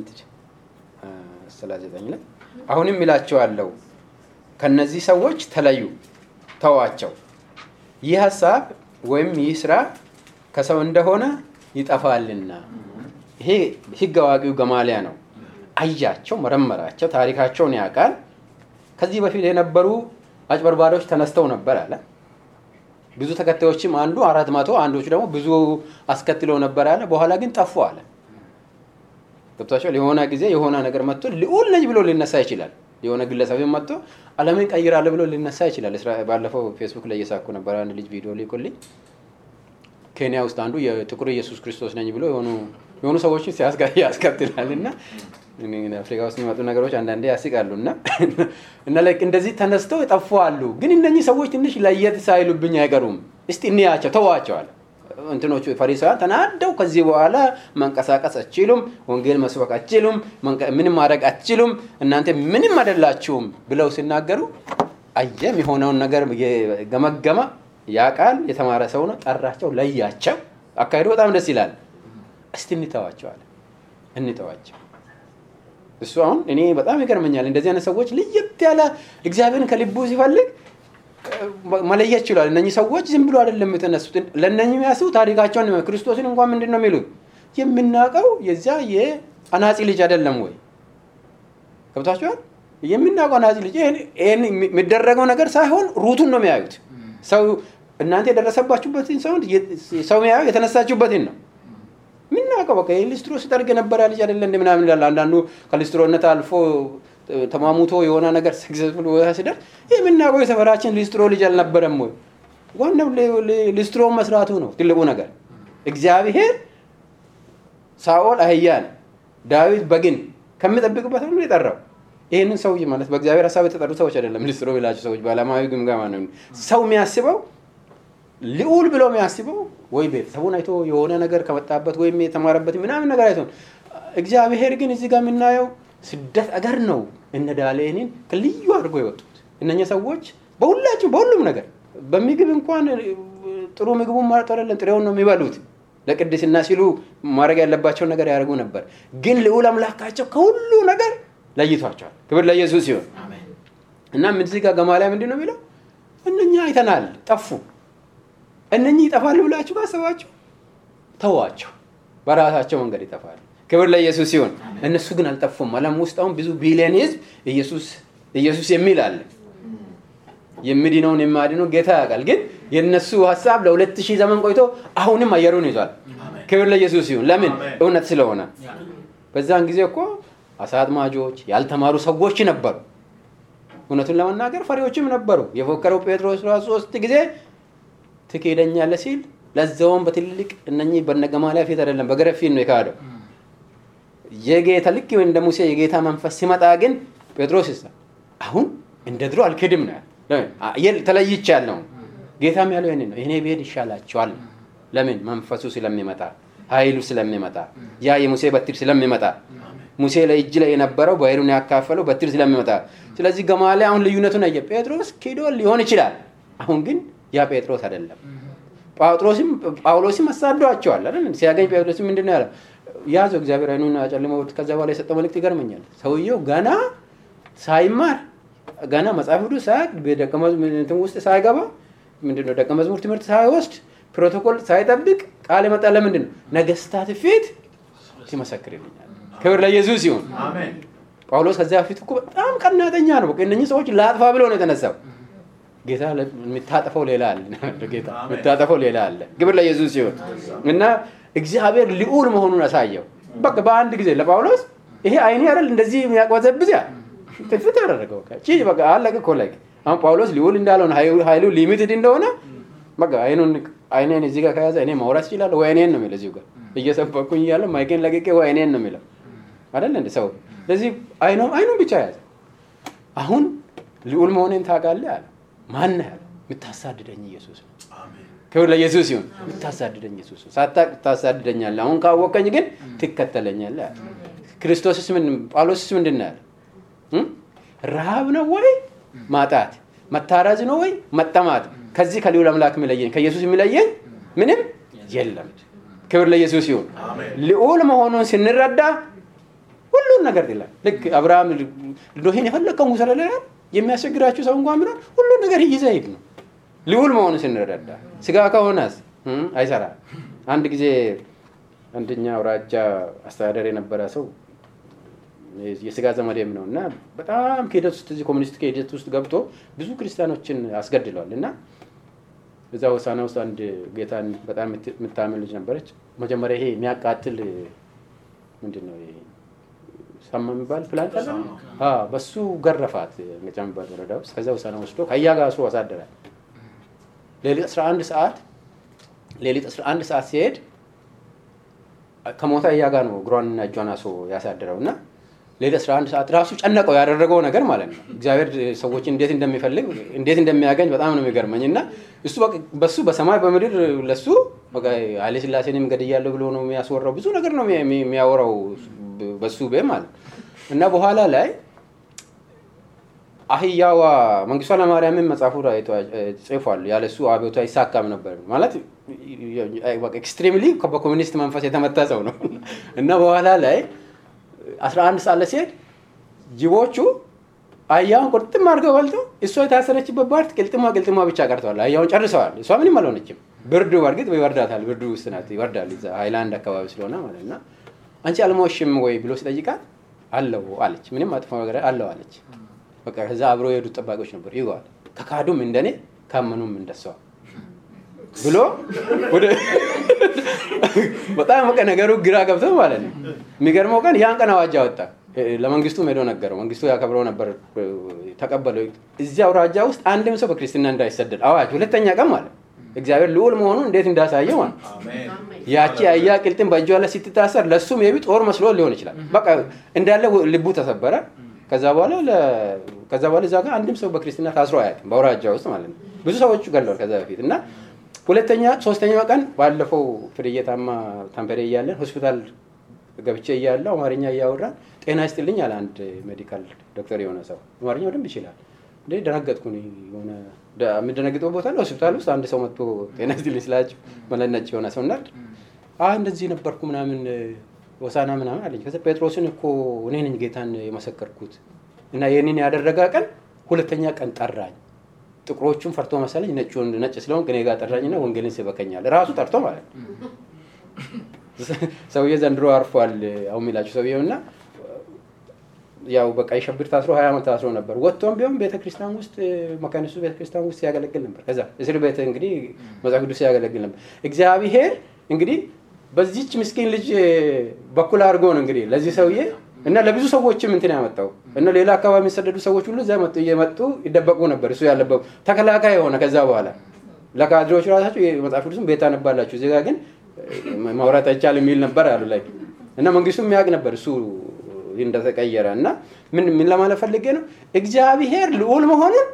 38:39 ላይ አሁንም እላቸዋለሁ ከነዚህ ሰዎች ተለዩ፣ ተዋቸው። ይህ ሐሳብ ወይም ይህ ስራ ከሰው እንደሆነ ይጠፋልና። ይሄ ሕግ አዋቂው ገማልያ ነው። አያቸው፣ መረመራቸው፣ ታሪካቸውን ያውቃል። ከዚህ በፊት የነበሩ አጭበርባሪዎች ተነስተው ነበር አለ። ብዙ ተከታዮችም 400 አንዶቹ ደግሞ ብዙ አስከትለው ነበር አለ። በኋላ ግን ጠፉ አለ። ገብቷቸዋል። የሆነ ጊዜ የሆነ ነገር መጥቶ ልዑል ነኝ ብሎ ሊነሳ ይችላል። የሆነ ግለሰብ መጥቶ ዓለምን ቀይራለሁ ብሎ ሊነሳ ይችላል። ባለፈው ፌስቡክ ላይ እየሳኩ ነበር። አንድ ልጅ ቪዲዮ ልኮልኝ ኬንያ ውስጥ አንዱ የጥቁር ኢየሱስ ክርስቶስ ነኝ ብሎ የሆኑ ሰዎችን ያስከትላልና አፍሪካ ውስጥ የሚመጡ ነገሮች አንዳንዴ ያስቃሉና ላይክ እንደዚህ ተነስተው የጠፉ አሉ። ግን እነኚህ ሰዎች ትንሽ ለየት ሳይሉብኝ አይቀሩም። እስቲ እንያቸው፣ ተዋቸዋል። እንትኖቹ ፈሪሳውያን ተናደው ከዚህ በኋላ መንቀሳቀስ አትችሉም፣ ወንጌል መስበክ አትችሉም፣ ምንም ማድረግ አትችሉም፣ እናንተ ምንም አይደላችሁም ብለው ሲናገሩ አየም የሆነውን ነገር ገመገመ። ያ ቃል የተማረ ሰው ነው። ጠራቸው፣ ለያቸው። አካሄዱ በጣም ደስ ይላል። እስቲ እንተዋቸው። እሱ አሁን እኔ በጣም ይገርመኛል። እንደዚህ አይነት ሰዎች ለየት ያለ እግዚአብሔርን ከልቡ ሲፈልግ መለየት ይችላል። እነኚህ ሰዎች ዝም ብሎ አይደለም የተነሱት። ለእነኚህ የሚያስቡ ታሪካቸውን ክርስቶስን እንኳን ምንድነው የሚሉት? የምናውቀው የዚያ የአናጺ ልጅ አይደለም ወይ? ገብታችኋል? የምናውቀው አናጺ ልጅ ይሄን የሚደረገው ነገር ሳይሆን ሩቱን ነው የሚያዩት። ሰው እናንተ የደረሰባችሁበትን ሰው የሚያዩ የተነሳችሁበትን ነው ምናውቀው። በቃ ሊስትሮ ሲጠርግ ነበር ልጅ አይደለ እንደ ምናምን ይላል። አንዳንዱ ከሊስትሮነት አልፎ ተማሙቶ የሆነ ነገር ሰክሰስፉል ወጣ ሲደር የምናውቀው የሰፈራችን ሊስትሮ ልጅ አልነበረም ወይ? ዋናው ሊስትሮ መስራቱ ነው ትልቁ ነገር። እግዚአብሔር ሳኦል አህያን፣ ዳዊት በግን ከሚጠብቅበት ነው የጠራው። ይሄንን ሰውዬ ማለት በእግዚአብሔር ሐሳብ የተጠሩ ሰዎች አይደለም ሊስትሮ ይላቸው ሰዎች ባለማዊ ግምገማ ነው። ሰው የሚያስበው ልዑል ብሎ የሚያስበው ወይ ቤተሰቡን አይቶ የሆነ ነገር ከመጣበት ወይም የተማረበት ምናምን ነገር አይቶ። እግዚአብሔር ግን እዚህ ጋር የምናየው ስደት አገር ነው። እነ ዳንኤልን ከልዩ አድርጎ የወጡት እነኛ ሰዎች በሁሉም ነገር በምግብ እንኳን ጥሩ ምግቡን ማለት አይደለም ጥሬውን ነው የሚበሉት። ለቅድስና ሲሉ ማድረግ ያለባቸው ነገር ያደርጉ ነበር። ግን ልዑል አምላካቸው ከሁሉ ነገር ለይቷቸዋል። ክብር ለኢየሱስ ይሁን። አሜን። እና ምን እዚህ ጋር ገማልያ ምንድነው የሚለው? እነኛ አይተናል፣ ጠፉ። እነኚህ ይጠፋሉ ብላችሁ ካሰባችሁ ተዋቸው፣ በራሳቸው መንገድ ይጠፋሉ። ክብር ለኢየሱስ ይሁን። እነሱ ግን አልጠፉም። ዓለም ውስጥ አሁን ብዙ ቢሊዮን ህዝብ ኢየሱስ የሚል አለ። የሚድነውን የማድነው ጌታ ያውቃል። ግን የነሱ ሐሳብ ለ2000 ዘመን ቆይቶ አሁንም አየሩን ይዟል። ክብር ለኢየሱስ ይሁን። ለምን? እውነት ስለሆነ። በዛን ጊዜ እኮ አሳጥማጆች ያልተማሩ ሰዎች ነበሩ። እውነቱን ለመናገር ፈሪዎችም ነበሩ። የፎከረው ጴጥሮስ ራሱ 3 ጊዜ ትክደኛለህ ሲል ለዛውም በትልቅ እነኚህ በነገማልያ ፊት አይደለም በገረድ ፊት ነው የካደው። የጌታ ልክ እንደ ሙሴ የጌታ መንፈስ ሲመጣ ግን ጴጥሮስ አሁን እንደ ድሮ አልክድም ነው ተለይቻለሁ። ጌታም ያለው ይሄን ነው። እኔ ብሄድ ይሻላችኋል። ለምን? መንፈሱ ስለሚመጣ፣ ኃይሉ ስለሚመጣ፣ ያ የሙሴ በትር ስለሚመጣ፣ ሙሴ ላይ እጅ ላይ የነበረው ባይሩን ያካፈለው በትር ስለሚመጣ። ስለዚህ ገማልያ አሁን ልዩነቱን አየ። ጴጥሮስ ኪዶ ሊሆን ይችላል። አሁን ግን ያ ጴጥሮስ አይደለም። ጳውሎስም አሳዷቸዋል አይደል? ሲያገኝ ጴጥሮስም ምንድነው ያለው? ያዘው እግዚአብሔር አይኑን አጨልሞ ከዛ በኋላ የሰጠው መልእክት ይገርመኛል። ሰውየው ገና ሳይማር ገና መጽሐፍ ቅዱስ ሳይቅ በደቀ መዝሙር ውስጥ ሳይገባ ምንድነው ደቀ መዝሙር ትምህርት ሳይወስድ ፕሮቶኮል ሳይጠብቅ ቃል የመጣለ ምንድነው? ነገስታት ፊት ሲመሰክርልኛል። ክብር ለኢየሱስ ይሁን። አሜን። ጳውሎስ ከዛ ፊት እኮ በጣም ቀናተኛ ነው። በቃ እነኚህ ሰዎች ላጥፋ ብሎ ነው የተነሳው። ጌታ የምታጠፈው ሌላ አለ። ጌታ የምታጠፈው ሌላ አለ። ክብር ለኢየሱስ ይሁን። እና እግዚአብሔር ልዑል መሆኑን አሳየው። በቃ በአንድ ጊዜ ለጳውሎስ ይሄ አይኔ አይደል እንደዚህ የሚያቆዘብዝ ያ ትፍት ያደረገው በቃ አለቀ እኮ ላይ አሁን ጳውሎስ ልዑል እንዳለው ኃይሉ ሊሚትድ እንደሆነ በቃ አይኔን እዚህ ጋር ከያዘ እኔ ማውራት ይችላል ወይ አይኔን ነው የሚለው። እዚህ ጋር እየሰበኩኝ እያለ ማይኬን ለቅቄ ወይ አይኔን ነው የሚለው አይደል እንደ ሰው። ስለዚህ አይኑን ብቻ ያዘ። አሁን ልዑል መሆኔን ታውቃለህ አለ። ማን ነው ያለው? የምታሳድደኝ ኢየሱስ ነው። አሜን። ክብር ለኢየሱስ ይሁን። የምታሳድደኝ ኢየሱስ ነው። ሳታውቅ ታሳድደኛለህ፣ አሁን ካወቀኝ ግን ትከተለኛለህ። ክርስቶስስ ጳውሎስስ ምንድን ነው ያለው? ረሃብ ነው ወይ ማጣት፣ መታረዝ ነው ወይ መጠማት? ከዚህ ከልዑል አምላክ የሚለየን ከኢየሱስ የሚለየን ምንም የለም። ክብር ለኢየሱስ ይሁን። ልዑል መሆኑን ስንረዳ ሁሉን ነገር ይላል። ልክ አብርሃም ሎሄን የፈለከው ሙሰለ ላይ የሚያስቸግራችሁ ሰው እንኳን ቢኖር ሁሉን ነገር ይዘይድ ነው። ልዑል መሆኑን ስንረዳ ስጋ ከሆነስ አይሰራ። አንድ ጊዜ አንደኛ አውራጃ አስተዳደር የነበረ ሰው የስጋ ዘመዴም ነውና በጣም ከሄደት ውስጥ እዚህ ኮሙኒስት ከሄደት ውስጥ ገብቶ ብዙ ክርስቲያኖችን አስገድሏልና እዛው ሆሳዕና ውስጥ አንድ ጌታን በጣም የምታመን ልጅ ነበረች። መጀመሪያ ይሄ የሚያቃጥል ምንድነው ይሄ ሰማ የሚባል ፕላንት አለ። በሱ ገረፋት መጨምበር ወረዳ ውስጥ። ከዛ ሆሳዕና ወስዶ ከያጋሱ አሳደራል። ሌሊት 11 ሰዓት ሲሄድ ከሞታ ያጋ ነው እግሯንና እጇን አስሮ ያሳደረውና ሌሊት 11 ሰዓት ራሱ ጨነቀው ያደረገው ነገር ማለት ነው። እግዚአብሔር ሰዎች እንዴት እንደሚፈልግ እንዴት እንደሚያገኝ በጣም ነው የሚገርመኝና እሱ በሱ በሰማይ በምድር ለሱ በቃ ኃይለ ሥላሴንም ገድያለሁ ብሎ ነው የሚያስወራው። ብዙ ነገር ነው የሚያወራው በሱ በማለት እና በኋላ ላይ አህያዋ መንግስቱ ኃይለማርያምን መጽሐፉ ላይ ጽፏል። ያለሱ አብዮቱ አይሳካም ነበር ማለት ኤክስትሪምሊ በኮሙኒስት መንፈስ የተመታ ሰው ነው እና በኋላ ላይ 11 ሰዓት ላይ ሲሄድ ጅቦቹ አህያውን ቁርጥም አድርገው በልተው እሷ የታሰረችበት ፓርት ቅልጥማ ብቻ ቀርተዋል። አህያውን ጨርሰዋል። እሷ ምንም አልሆነችም። ብርዱ በርግጥ ይወርዳታል። ብርዱ ውስጥ ናት ይወርዳል። እዛ ሃይላንድ አካባቢ ስለሆነ ማለት ነው። አንቺ አልሞሽም ወይ ብሎ ሲጠይቃት አለው አለች። ምንም አጥፎ ነገር አለው አለች። በቃ ከዛ አብሮ የሄዱት ጠባቂዎች ነበር ይዋል ከካዱም እንደኔ ካመኑም እንደሷ ብሎ ወደ በጣም በቃ ነገሩ ግራ ገብቶ ማለት ነው። የሚገርመው ቀን ያን ቀን አዋጅ አወጣ። ለመንግስቱ ሄዶ ነገረው። መንግስቱ ያከብረው ነበር ተቀበለው። እዚያው አውራጃ ውስጥ አንድም ሰው በክርስትና እንዳይሰደድ አዋጅ። ሁለተኛ ቀን ማለት እግዚአብሔር ልዑል መሆኑን እንዴት እንዳሳየው ማለት አሜን። ያቺ አህያ ቅልጥም በእጇ ላይ ስትታሰር ለሱም የቢ ጦር መስሎ ሊሆን ይችላል። በቃ እንዳለ ልቡ ተሰበረ። ከዛ በኋላ እዛ ጋር አንድም ሰው በክርስትና ታስሮ አያውቅም በአውራጃ ውስጥ ማለት ነው። ብዙ ሰዎች ገለዋል ከዛ በፊት እና ሶስተኛው ቀን ባለፈው ፍርየታማ ታምፔሬ እያለን ሆስፒታል ገብቼ እያለሁ አማርኛ እያወራን ጤና ይስጥልኝ አለ አንድ ሜዲካል ዶክተር የሆነ ሰው። አማርኛው ደንብ ይችላል። እንዴ ደነገጥኩኝ። የሆነ የምደነግጠው ቦታ ላይ ሆስፒታል ውስጥ አንድ ሰው መጥቶ ጤና ይስጥልኝ ስላቸው መለነጭ የሆነ ሰው እናድ እንደዚህ ነበርኩ ምናምን ሆሳዕና ምናምን አለኝ። ከዛ ጴጥሮስን እኮ እኔ ነኝ ጌታን የመሰከርኩት እና የኔን ያደረጋ ቀን ሁለተኛ ቀን ጠራኝ። ጥቁሮቹን ፈርቶ መሰለኝ ነጭ ስለሆነ ከኔ ጋር ጠራኝና ወንጌልን ሰበከኛል። ራሱ ጠርቶ ማለት ሰውዬ ዘንድሮ አርፏል አሁን የሚላችሁ ሰውዬውና ያው በቃ ይሸብር ታስሮ 20 ዓመት ታስሮ ነበር። ወጥቶም ቢሆን ቤተክርስቲያን ውስጥ መካኒሱ ቤተክርስቲያን ውስጥ ያገለግል ነበር። ከዛ እስር ቤት እንግዲህ መጽሐፍ ቅዱስ ያገለግል ነበር። እግዚአብሔር እንግዲህ በዚህች ምስኪን ልጅ በኩል አድርጎ ነው እንግዲህ ለዚህ ሰውዬ እና ለብዙ ሰዎችም እንትን ያመጣው እና ሌላ አካባቢ የሚሰደዱ ሰዎች ሁሉ እዛ እየመጡ ይደበቁ ነበር። እሱ ያለበት ተከላካይ ሆነ። ከዛ በኋላ ለካድሬዎች ራሳቸው መጽሐፍ ቅዱስም ቤት አነባላችሁ እዚህ ጋር ግን ማውራት አይቻልም የሚል ነበር አሉ ላይ እና መንግስቱም የሚያውቅ ነበር እሱ እንደተቀየረ እና ምን ለማለት ፈልጌ ነው እግዚአብሔር ልዑል መሆኑን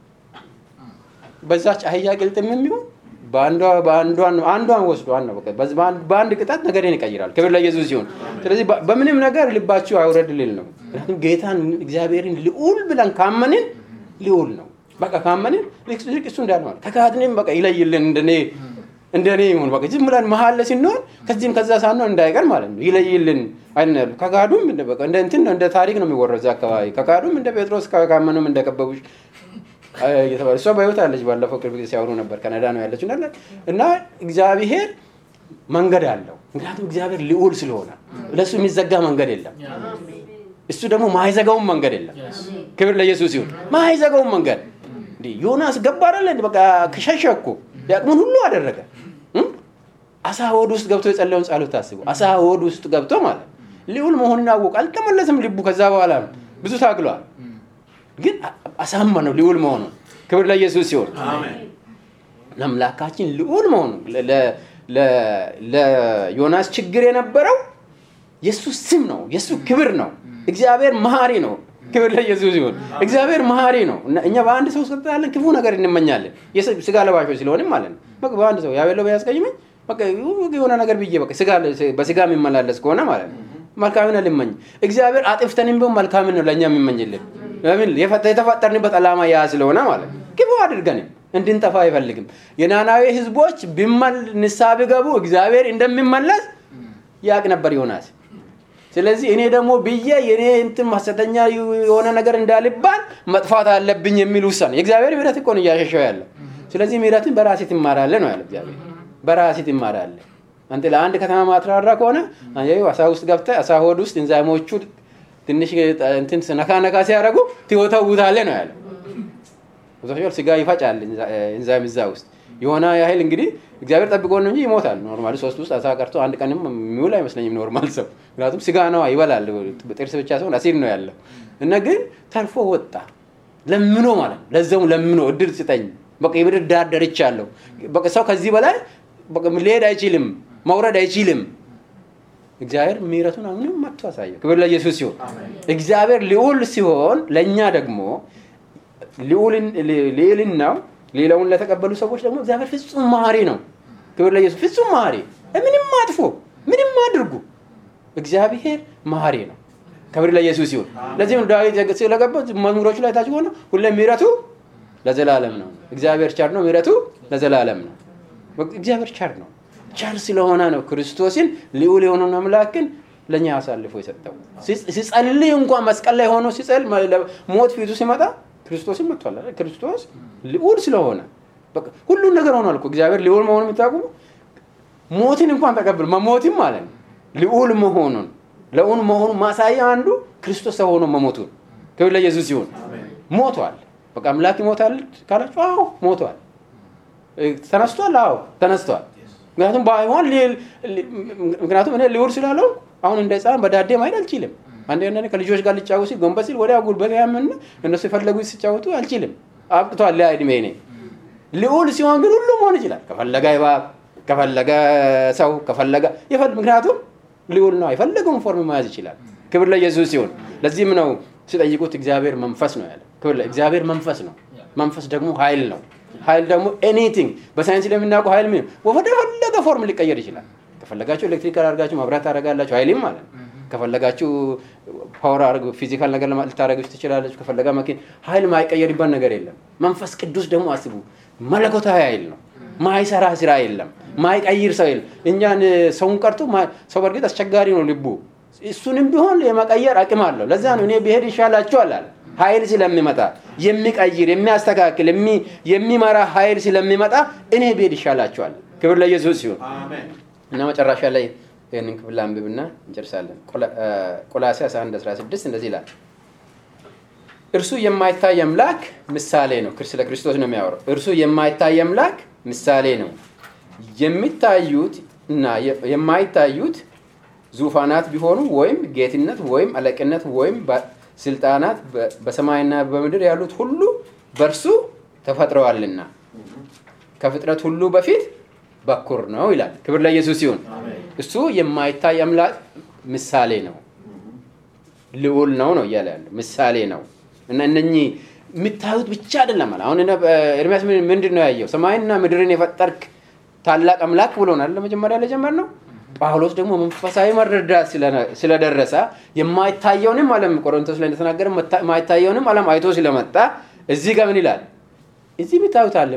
በዛች አህያ ቅልጥም የሚሆን በአንዷን ወስዶ በአንድ ቅጣት ነገርን ይቀይራል። ክብር ለኢየሱስ ይሁን። ስለዚህ በምንም ነገር ልባችሁ አይውረድልል ነው። ምክንያቱም ጌታን እግዚአብሔርን ልዑል ብለን ካመንን ልዑል ነው። በቃ ካመንን ልክ እሱ እንዳለ ማለት ከካድንም በቃ ይለይልን እንደኔ ይሁን በቃ ዝም ብለን መሀል ላይ ስንሆን ከዚህም ከዛ ሳንሆን እንዳይቀር ማለት ነው። ይለይልን አይደል? ከካዱም በቃ እንደ ታሪክ ነው የሚወራው እዛ አካባቢ። ከካዱም እንደ ጴጥሮስ ካመኑም እንደከበቡሽ እየተባለ እሷ በህይወት አለች። ባለፈው ቅርብ ጊዜ ሲያወሩ ነበር። ካናዳ ነው ያለችው እና እግዚአብሔር መንገድ አለው። ምክንያቱም እግዚአብሔር ልዑል ስለሆነ ለሱ የሚዘጋ መንገድ የለም። እሱ ደግሞ ማይዘጋውን መንገድ የለም። ክብር ለኢየሱስ ይሁን። ማይዘጋውን መንገድ እንዴ ዮናስ ገባ አይደል? በቃ ከሸሸኩ ያቅሙን ሁሉ አደረገ። አሳ ሆድ ውስጥ ገብቶ የጸለየውን ጸሎት ታስቡ። አሳ ሆድ ውስጥ ገብቶ ማለት ልዑል መሆኑን አወቀ። አልተመለሰም ልቡ። ከዛ በኋላ ብዙ ታግሏል። ግን አሳመነው ልዑል መሆኑን። ክብር ለኢየሱስ ይሁን። አሜን። አምላካችን ልዑል መሆኑን ለዮናስ ችግር የነበረው የሱ ስም ነው፣ የሱ ክብር ነው። እግዚአብሔር መሐሪ ነው። ክብር ለኢየሱስ ይሁን። እግዚአብሔር መሐሪ ነው። እኛ በአንድ ሰው ስንታለን ክፉ ነገር እንመኛለን። ስጋ ለባሾች ስለሆነ ማለት ነው። በቃ በአንድ ሰው ያበለው ቢያስቀይመኝ በቃ የሆነ ነገር ብዬ በቃ በስጋ የሚመላለስ ከሆነ ማለት ነው መልካምን ልመኝ። እግዚአብሔር አጥፍተንም ቢሆን መልካምን ነው ለኛ የሚመኝልን። ለምን የተፈጠርንበት ዓላማ ያ ስለሆነ ማለት ነው። ክፉ አድርገን እንድንጠፋ አይፈልግም። የናናዌ ህዝቦች ንስሐ ቢገቡ እግዚአብሔር እንደሚመለስ ያቅ ነበር ዮናስ። ስለዚህ እኔ ደግሞ ብዬ የኔ እንትን ሐሰተኛ የሆነ ነገር እንዳልባል መጥፋት አለብኝ የሚል ውሳኔ የእግዚአብሔር ምህረት እኮ ነው እያሸሸው ያለው። ስለዚህ ምህረትን በራስህ ትማራለህ ነው ያለው እግዚአብሔር። በራስህ ትማራለህ። አንተ ለአንድ ከተማ ማትራራ ከሆነ አየው አሳ ውስጥ ገብተህ አሳ ሆድ ውስጥ እንዛይሞቹ ትንሽ እንትን ነካ ሲያደርጉ ትወታውታለህ ነው ያለው። ወዛው ስጋ ይፈጫል እንዛይም እዛ ውስጥ የሆነ ያህል እንግዲህ እግዚአብሔር ጠብቆ ነው እንጂ ይሞታል። ኖርማሊ 3 ውስጥ አሳ ቀርቶ አንድ ቀንም የሚውል አይመስለኝም ኖርማል ሰው። ምክንያቱም ስጋ ነው ይበላል። በጥርስ ብቻ ሳይሆን አሲድ ነው ያለው። እና ግን ተርፎ ወጣ ለምኖ ማለት ነው። ለዛው ለምኖ እድል ስጠኝ በቃ የምድር ዳር ደርቻለሁ። በቃ ሰው ከዚህ በላይ በቃ ሊሄድ አይችልም፣ መውረድ አይችልም። እግዚአብሔር ምህረቱን አሁንም መጥቶ አሳየው። ክብር ለኢየሱስ ይሁን። እግዚአብሔር ልዑል ሲሆን ለኛ ደግሞ ልዑልናው ሌላውን ለተቀበሉ ሰዎች ደግሞ እግዚአብሔር ፍጹም መሐሪ ነው። ክብር ለኢየሱስ። ፍጹም መሐሪ ምንም አጥፎ ምንም አድርጉ እግዚአብሔር መሐሪ ነው። ክብር ለኢየሱስ ይሁን። ለዚህም ዳዊት ስለገባው መዝሙሮቹ ላይ ታች ሆነ ሁሉ ምህረቱ ለዘላለም ነው። እግዚአብሔር ቸር ነው፣ ምህረቱ ለዘላለም ነው። እግዚአብሔር ቸር ነው። ቸር ስለሆነ ነው ክርስቶስን ልዑል የሆነውን አምላክን ለኛ አሳልፎ የሰጠው። ሲጸልይ እንኳን መስቀል ላይ ሆኖ ሲጸል ሞት ፊቱ ሲመጣ ክርስቶስን መጥቷል አይደል? ክርስቶስ ልዑል ስለሆነ በቃ ሁሉ ነገር ሆኗል እኮ። እግዚአብሔር ልዑል መሆኑን የምታውቁ ሞትን እንኳን ተቀበል መሞትም ማለት ነው። ልዑል መሆኑን ለኡን መሆኑን ማሳያ አንዱ ክርስቶስ ሆኖ መሞቱን። ክብር ለኢየሱስ ይሁን። ሞቷል። በቃ አምላክ ይሞታል ካላችሁ አዎ ሞቷል። ተነስቷል። አዎ ተነስቷል። ምክንያቱም ባይሆን ምክንያቱም እኔ ልዑል ስላለው አሁን እንደ ሕፃን በዳዴ ማይል አልችልም። አንዴ ከልጆች ጋር ልጫወት ሲል ጎንበስ ሲል ወዲያ ጉልበት ያመና እነሱ የፈለጉት ሲጫወቱ አልችልም። አብቅቷል ያ እድሜ ነኝ። ልዑል ሲሆን ግን ሁሉ መሆን ይችላል። ከፈለገ እባብ፣ ከፈለገ ሰው፣ ከፈለገ ምክንያቱም ልዑል ነው። የፈለገውን ፎርም መያዝ ይችላል። ክብር ለኢየሱስ ይሁን። ለዚህም ነው ሲጠይቁት እግዚአብሔር መንፈስ ነው ያለ። ክብር ለእግዚአብሔር መንፈስ ነው። መንፈስ ደግሞ ኃይል ነው። ኃይል ደግሞ ኤኒቲንግ በሳይንስ ለምናውቀው ኃይል ምን ወደ ፈለገ ፎርም ሊቀየር ይችላል። ከፈለጋችሁ ኤሌክትሪክ አድርጋችሁ መብራት ታደርጋላችሁ፣ ኃይልም ማለት ነው። ከፈለጋችሁ ፓወር አድርጉ ፊዚካል ነገር ልታደርጉ ትችላላችሁ። ከፈለጋ መኪና ኃይል ማይቀየርበት ነገር የለም። መንፈስ ቅዱስ ደግሞ አስቡ መለኮታዊ ኃይል ነው። ማይሰራ ስራ የለም፣ ማይቀይር ሰው የለም። እኛን ሰውን ቀርቶ ሰው በርግጥ አስቸጋሪ ነው ልቡ፣ እሱንም ቢሆን የመቀየር አቅም አለው። ለዛ ነው እኔ ብሄድ ይሻላችኋል አለ። ኃይል ስለሚመጣ የሚቀይር የሚያስተካክል የሚመራ ኃይል ስለሚመጣ እኔ ብሄድ ይሻላችኋል። ክብር ለኢየሱስ ይሁን። አሜን። እና መጨረሻ ላይ ይሄንን ክፍል አንብብና እንጨርሳለን። ቆላስይስ 1:16 እንደዚህ ይላል። እርሱ የማይታይ አምላክ ምሳሌ ነው። ስለ ክርስቶስ ነው የሚያወራው። እርሱ የማይታይ አምላክ ምሳሌ ነው። የሚታዩት እና የማይታዩት ዙፋናት ቢሆኑ ወይም ጌትነት ወይም አለቅነት ወይም ስልጣናት በሰማይና በምድር ያሉት ሁሉ በእርሱ ተፈጥረዋልና ከፍጥረት ሁሉ በፊት በኩር ነው ይላል። ክብር ለኢየሱስ ይሁን። እሱ የማይታይ አምላክ ምሳሌ ነው። ልዑል ነው እያለ ያለው ምሳሌ ነው። እና እነኚህ የምታዩት ብቻ አይደለም ማለት አሁን ኤርምያስ ምንድን ነው ያየው? ሰማይና ምድርን የፈጠርክ ታላቅ አምላክ ብሎናል ለመጀመሪያ ለጀመርነው። ጳውሎስ ደግሞ መንፈሳዊ መረዳት ስለደረሰ የማይታየውንም ዓለም ቆሮንቶስ ላይ እንደተናገረ የማይታየውንም ዓለም አይቶ ስለመጣ እዚህ ጋር ምን ይላል? እዚህ የምታዩት አለ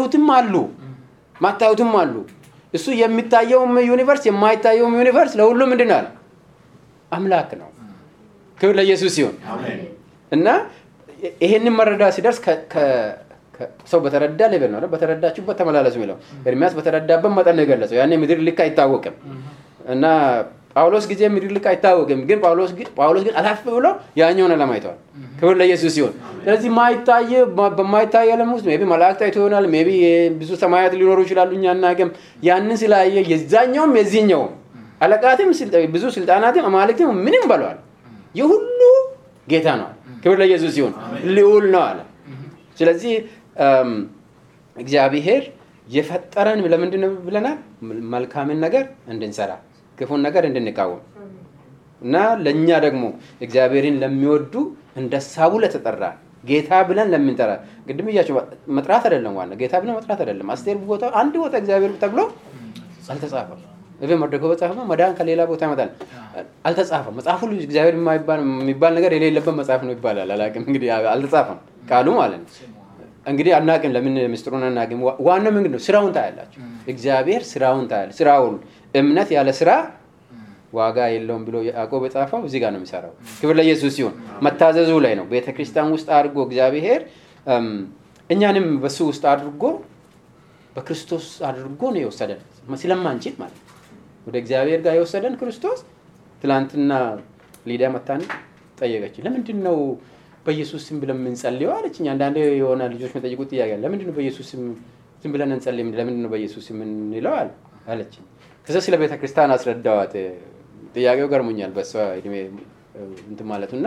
ማታዩትም አሉ። እሱ የሚታየውም ዩኒቨርስ የማይታየውም ዩኒቨርስ ለሁሉ ምንድን ነው? አምላክ ነው። ክብር ለኢየሱስ ይሁን። አሜን። እና ይሄንን መረዳት ሲደርስ ሰው በተረዳ ሌቭል ነው በተረዳችሁበት ተመላለሱ የሚለው ኤርምያስ በተረዳበት መጠን ነው የገለጸው። ያኔ ምድር ልክ አይታወቅም እና ጳውሎስ ጊዜ ምድር ልክ አይታወቅም፣ ግን ጳውሎስ ግን አላፍ ብሎ ያኛውን ዓለም አይቷል። ክብር ለኢየሱስ ይሁን። ስለዚህ በማይታይ ዓለም ውስጥ ሜቢ መላእክት አይቶ ይሆናል፣ ሜቢ ብዙ ሰማያት ሊኖሩ ይችላሉ፣ እኛ አናውቅም። ያንን ስላየ የዛኛውም የዚህኛውም አለቃትም ብዙ ስልጣናትም አማልክትም ምንም ብለዋል የሁሉ ጌታ ነው። ክብር ለኢየሱስ ይሁን። ልዑል ነው አለ። ስለዚህ እግዚአብሔር የፈጠረን ለምንድን ነው ብለናል? መልካምን ነገር እንድንሰራ ክፉን ነገር እንድንቃወም እና ለኛ ደግሞ እግዚአብሔርን ለሚወዱ እንደሳቡ ለተጠራ ጌታ ብለን ለምንጠራ ቅድም እያችሁ መጥራት አይደለም ዋና ጌታ ብለን መጥራት አይደለም። አስቴር ቦታ አንድ ቦታ እግዚአብሔር ተብሎ አልተጻፈም። እቤ መርዶክዮስ በጻፈው መዳን ከሌላ ቦታ ይመጣል አልተጻፈም። መጽሐፉ ሁሉ እግዚአብሔር የሚባል ነገር የሌለበት መጽሐፍ ነው ይባላል። አላውቅም እንግዲህ አልተጻፈም ቃሉ ማለት ነው። እንግዲህ አናውቅም ለምን ምስጢሩን አናውቅም። ዋናው ምንድን ነው? ስራውን ታያላችሁ። እግዚአብሔር ስራውን ታያል። ስራውን እምነት ያለ ስራ ዋጋ የለውም ብሎ ያዕቆብ የጻፈው እዚህ ጋር ነው የሚሰራው። ክብር ለኢየሱስ ይሁን። መታዘዙ ላይ ነው። ቤተክርስቲያን ውስጥ አድርጎ እግዚአብሔር እኛንም በሱ ውስጥ አድርጎ በክርስቶስ አድርጎ ነው የወሰደን ስለማንችል ማለት ነው። ወደ እግዚአብሔር ጋር የወሰደን ክርስቶስ። ትላንትና ሊዲያ መታን ጠየቀች፣ ለምንድን ነው በኢየሱስ ስም ብለን የምንጸልየው አለችኝ። አንዳንዴ የሆነ ልጆች መጠይቁት ጥያቄ አለ። ለምንድን ነው በኢየሱስ ስም ዝም ብለን እንጸልይ? ለምንድን ነው በኢየሱስ ስም እንለው አለችኝ። ከዛ ስለ ቤተክርስቲያን አስረዳዋት። ጥያቄው ገርሞኛል በሷ እድሜ እንትን ማለቱና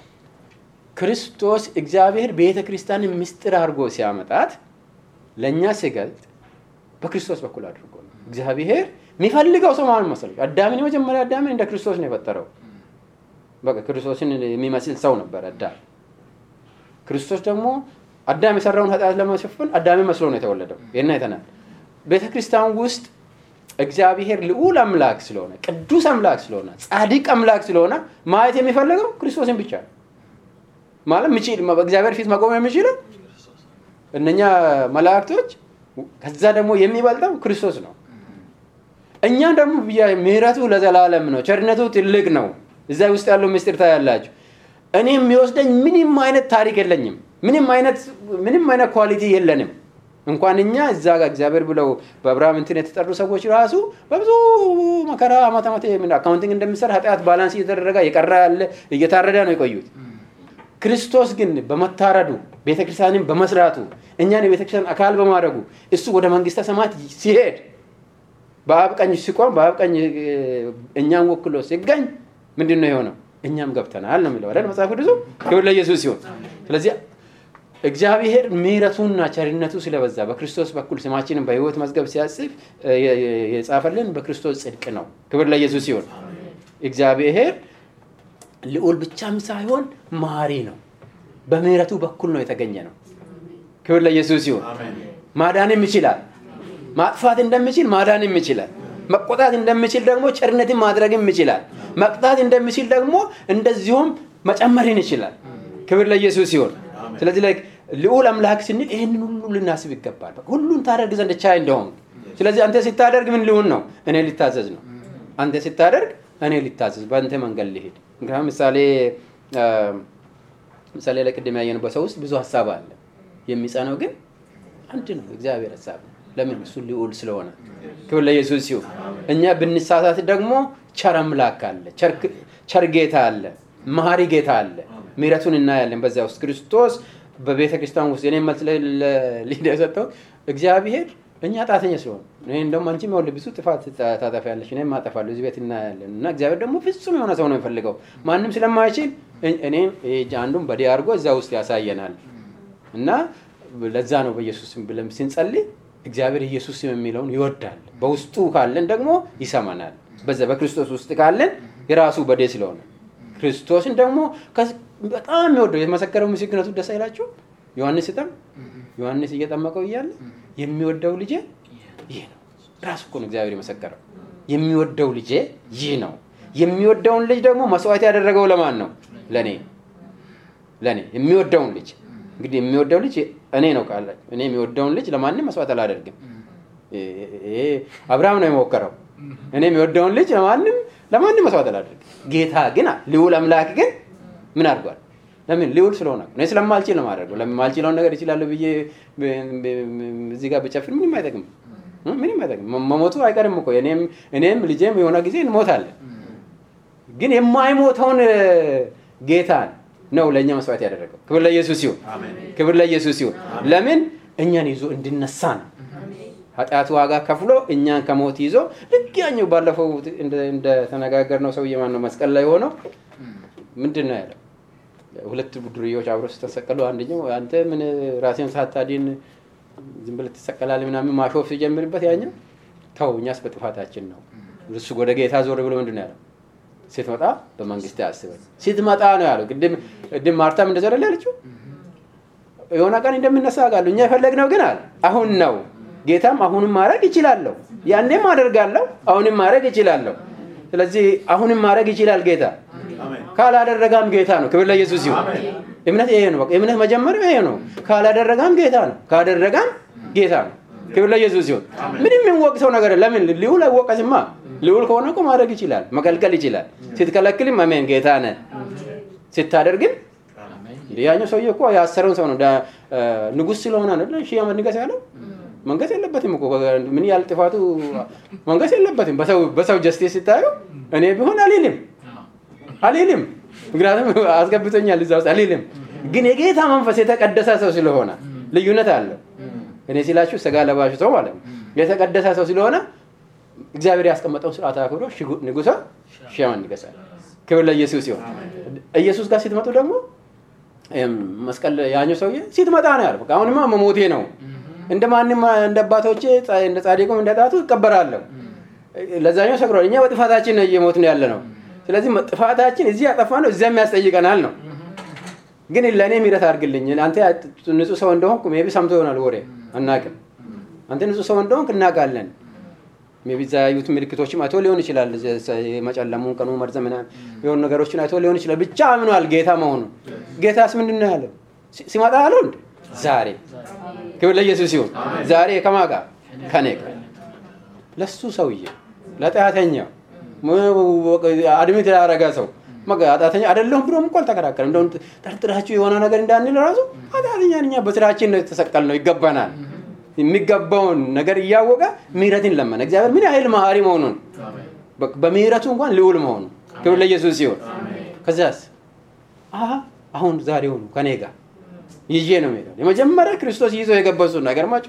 ክርስቶስ እግዚአብሔር ቤተክርስቲያንን ምስጢር አድርጎ ሲያመጣት ለኛ ሲገልጥ በክርስቶስ በኩል አድርጎ ነው። እግዚአብሔር የሚፈልገው ሰው ማን መሰለኝ? አዳምን የመጀመሪያ አዳምን እንደ ክርስቶስ ነው የፈጠረው። በቃ ክርስቶስን የሚመስል ሰው ነበር አዳም። ክርስቶስ ደግሞ አዳም የሰራውን ኃጢአት ለመሸፈን አዳምን መስሎ ነው የተወለደው። የና አይተናል። ቤተክርስቲያን ውስጥ እግዚአብሔር ልዑል አምላክ ስለሆነ ቅዱስ አምላክ ስለሆነ ጻድቅ አምላክ ስለሆነ ማየት የሚፈልገው ክርስቶስን ብቻ ነው። ማለት ምጪል በእግዚአብሔር ፊት መቆም የሚችለው እነኛ መላእክቶች ከዛ ደግሞ የሚበልጠው ክርስቶስ ነው። እኛ ደግሞ ምህረቱ ለዘላለም ነው። ቸርነቱ ትልቅ ነው። እዛ ውስጥ ያለው ምስጢር ታያላችሁ። እኔ የሚወስደኝ ምንም አይነት ታሪክ የለኝም። ምንም አይነት ኳሊቲ የለንም። እንኳን እኛ እዛ ጋር እግዚአብሔር ብለው በአብርሃም እንትን የተጠሩ ሰዎች ራሱ በብዙ መከራ አመት አካውንቲንግ እንደሚሰራ ኃጢአት ባላንስ እየተደረገ የቀረ ያለ እየታረደ ነው የቆዩት። ክርስቶስ ግን በመታረዱ ቤተክርስቲያንን በመስራቱ እኛን የቤተክርስቲያን አካል በማድረጉ እሱ ወደ መንግስተ ሰማያት ሲሄድ በአብ ቀኝ ሲቆም በአብ ቀኝ እኛን ወክሎ ሲገኝ ምንድነው የሆነው? እኛም ገብተናል ነው የሚለው አይደል መጽሐፍ ቅዱስ። ክብር ለኢየሱስ ይሁን። ስለዚህ እግዚአብሔር ምህረቱና ቸርነቱ ስለበዛ በክርስቶስ በኩል ስማችንን በሕይወት መዝገብ ሲያጽፍ የጻፈልን በክርስቶስ ጽድቅ ነው። ክብር ለኢየሱስ ይሁን። እግዚአብሔር ልዑል ብቻም ሳይሆን መሐሪ ነው። በምህረቱ በኩል ነው የተገኘ ነው። ክብር ለኢየሱስ ይሁን። ማዳንም ይችላል። ማጥፋት እንደሚችል ማዳንም ይችላል። መቆጣት እንደሚችል ደግሞ ቸርነትን ማድረግም ይችላል። መቅጣት እንደሚችል ደግሞ እንደዚሁም መጨመርን ይችላል። ክብር ለኢየሱስ ይሁን። ስለዚህ ላይ ልዑል አምላክ ስንል ይሄንን ሁሉ ልናስብ ይገባል። ሁሉን ታደርግ ዘንድ ቻይ እንደሆነ። ስለዚህ አንተ ስታደርግ ምን ሊሆን ነው? እኔ ሊታዘዝ ነው። አንተ ስታደርግ እኔ ሊታዘዝ በአንተ መንገድ ልሄድ። እንግዲህ ምሳሌ ለቅድም ያየነው በሰው ውስጥ ብዙ ሐሳብ አለ። የሚጸናው ግን አንድ ነው፣ እግዚአብሔር ሐሳብ ነው። ለምን? እሱ ልዑል ስለሆነ። ክብር ለኢየሱስ ይሁን። እኛ ብንሳሳት ደግሞ ቸር አምላክ አለ፣ ቸር ጌታ አለ፣ መሐሪ ጌታ አለ። ምህረቱን እናያለን በዛ ውስጥ ክርስቶስ በቤተ ክርስቲያን ውስጥ የኔ መልስ ለሊዳ የሰጠው እግዚአብሔር እኛ ጣተኛ ስለሆነ እኔ እንደውም አንቺ ነው ብዙ ጥፋት ታጠፋለሽ እኔም ማጠፋለሁ እዚህ ቤት እናያለን እና እግዚአብሔር ደግሞ ፍጹም የሆነ ሰው ነው የሚፈልገው ማንም ስለማይችል እኔ አንዱን በዲያ አድርጎ እዛ ውስጥ ያሳየናል እና ለዛ ነው በኢየሱስም ብለን ስንጸልይ እግዚአብሔር ኢየሱስ የሚለውን ይወዳል በውስጡ ካለን ደግሞ ይሰማናል በዛ በክርስቶስ ውስጥ ካለን የራሱ በዴ ስለሆነ ክርስቶስን ደግሞ በጣም ይወደው የመሰከረው ምስክርነቱ ደስ አይላችሁ ዮሐንስ እየጠመቀው እያለ የሚወደው ልጄ ይሄ ነው ራሱ እኮ ነው እግዚአብሔር የመሰከረው የሚወደው ልጄ ይሄ ነው የሚወደውን ልጅ ደግሞ መስዋዕት ያደረገው ለማን ነው ለኔ የሚወደውን ልጅ እንግዲህ የሚወደው ልጅ እኔ ነው ካለ እኔ የሚወደውን ልጅ ለማንም መስዋዕት አላደርግም ይሄ አብርሃም ነው የሞከረው እኔ የሚወደውን ልጅ ለማንም መስዋዕት አላደርግም ጌታ ግን ልዑል አምላክ ግን ምን አድርጓል ለምን ልዑል ስለሆነ ነው ስለማልችል ነው ማድረግ ለምን ማልችለውን ነገር ይችላል ብዬ እዚህ ጋር ብጨፍር ምንም አይጠቅም መሞቱ አይቀርም እኮ እኔም ልጄም የሆነ ጊዜ እንሞታለን ግን የማይሞተውን ጌታን ነው ለኛ መስዋዕት ያደረገው ክብር ለኢየሱስ ይሁን አሜን ክብር ለኢየሱስ ይሁን ለምን እኛን ይዞ እንድነሳ ነው ኃጢአት ዋጋ ከፍሎ እኛን ከሞት ይዞ ልክያኛው ባለፈው እንደ ተነጋገርነው ሰውዬ ማን ነው መስቀል ላይ ሆኖ ምንድነው ያለው ሁለት ቡድሪዎች አብረው ተሰቀሉ አንደኛው አንተ ምን ራስህን ሳታድን ዝም ብለህ ተሰቀላለህ ምናምን ማሾፍ ሲጀምርበት ያኛው ተው እኛስ በጥፋታችን ነው እሱ ወደ ጌታ ዞር ብሎ ምንድነው ያለው ስትመጣ በመንግስት ያስበል ስትመጣ ነው ያለው ቅድም ማርታም እንደዘረለ ያለችው የሆነ ቀን እንደምነሳ አውቃለሁ እኛ የፈለግነው ግን አለ አሁን ነው ጌታም አሁንም ማድረግ ይችላልው ያኔም አደርጋለሁ አሁንም ማድረግ ይችላልው ስለዚህ አሁንም ማድረግ ይችላል ጌታ ካላደረጋም ጌታ ነው ክብር ለኢየሱስ ይሁን እምነት ይሄ ነው በቃ እምነት መጀመሪያ ይሄ ነው ካላደረጋም ጌታ ነው ካደረጋም ጌታ ነው ክብር ለኢየሱስ ይሁን ምንም የሚወቅሰው ነገር ለምን ሊውል አይወቀስማ ሊውል ከሆነ እኮ ማድረግ ይችላል መከልከል ይችላል ስትከለክልም አሜን ጌታ ነህ ስታደርግም ያኛው ሰውዬ እኮ ያሰረውን ሰው ነው ንጉስ ስለሆነ አይደል ሺህ ዓመት ንገስ ያለው መንገስ የለበትም እኮ ምን ያህል ጥፋቱ መንገስ የለበትም በሰው ጀስቲስ ሲታዩ እኔ ቢሆን አልልም ምክንያቱም አስገብቶኛል እዛ ውስጥ አልልም ግን የጌታ መንፈስ የተቀደሰ ሰው ስለሆነ ልዩነት አለው እኔ ሲላችሁ ስጋ ለባሽ ሰው ማለት ነው የተቀደሰ ሰው ስለሆነ እግዚአብሔር ያስቀመጠውን ስርዓት አክብሮ ንጉስ ሺህ ዓመት ይገሳል ክብር ለኢየሱስ ይሁን ኢየሱስ ጋር ሲትመጡ ደግሞ መስቀል ያኛው ሰውዬ ሲትመጣ ነው ያለው አሁንማ መሞቴ ነው እንደማንንም እንደባቶቼ እንደ ጻድቁም እንደጣቱ ይቀበራለሁ ለዛኛው ሰክሯል እኛ በጥፋታችን እየሞትን ያለ ነው ስለዚህ ጥፋታችን እዚህ ያጠፋነው እዚያም ያስጠይቀናል ነው ግን ለኔ ምሕረት አድርግልኝ አንተ ንጹህ ሰው እንደሆንኩ ሜቢ ሰምቶ ይሆናል ወሬ አናውቅም አንተ ንጹህ ሰው እንደሆንክ እናውቃለን ሜቢ ዛዩት ምልክቶችም አይቶ ሊሆን ይችላል መጨለሙን ቀኑ መርዘምና የሆነ ነገሮችን አይቶ ሊሆን ይችላል ብቻ አምኗል ጌታ መሆኑን ጌታስ ምንድነው ያለው ሲመጣ አለው እንዴ ዛሬ ክብር ለኢየሱስ ይሁን ዛሬ ከማጋ ከኔ ለሱ ሰውዬ ለጣያተኛው አድሚት ያደረገ ሰው አጣተኛ አይደለም ብሎም እንኳን ተከራከረ እንደው ጠርጥራችሁ የሆነ ነገር እንዳንል ራሱ አጣተኛኛ በስራችን ነው ተሰቀልነው ይገባናል የሚገባውን ነገር እያወቀ ምሕረትን ለመነ እግዚአብሔር ምን ያህል መሐሪ መሆኑን በምሕረቱ እንኳን ልዑል መሆኑን ክብር ለኢየሱስ ይሁን ከዛስ አሁን ዛሬው ነው ከኔ ጋር ይዤ ነው የሚለው የመጀመሪያ ክርስቶስ ይዞ የገባው ነገር ማጭ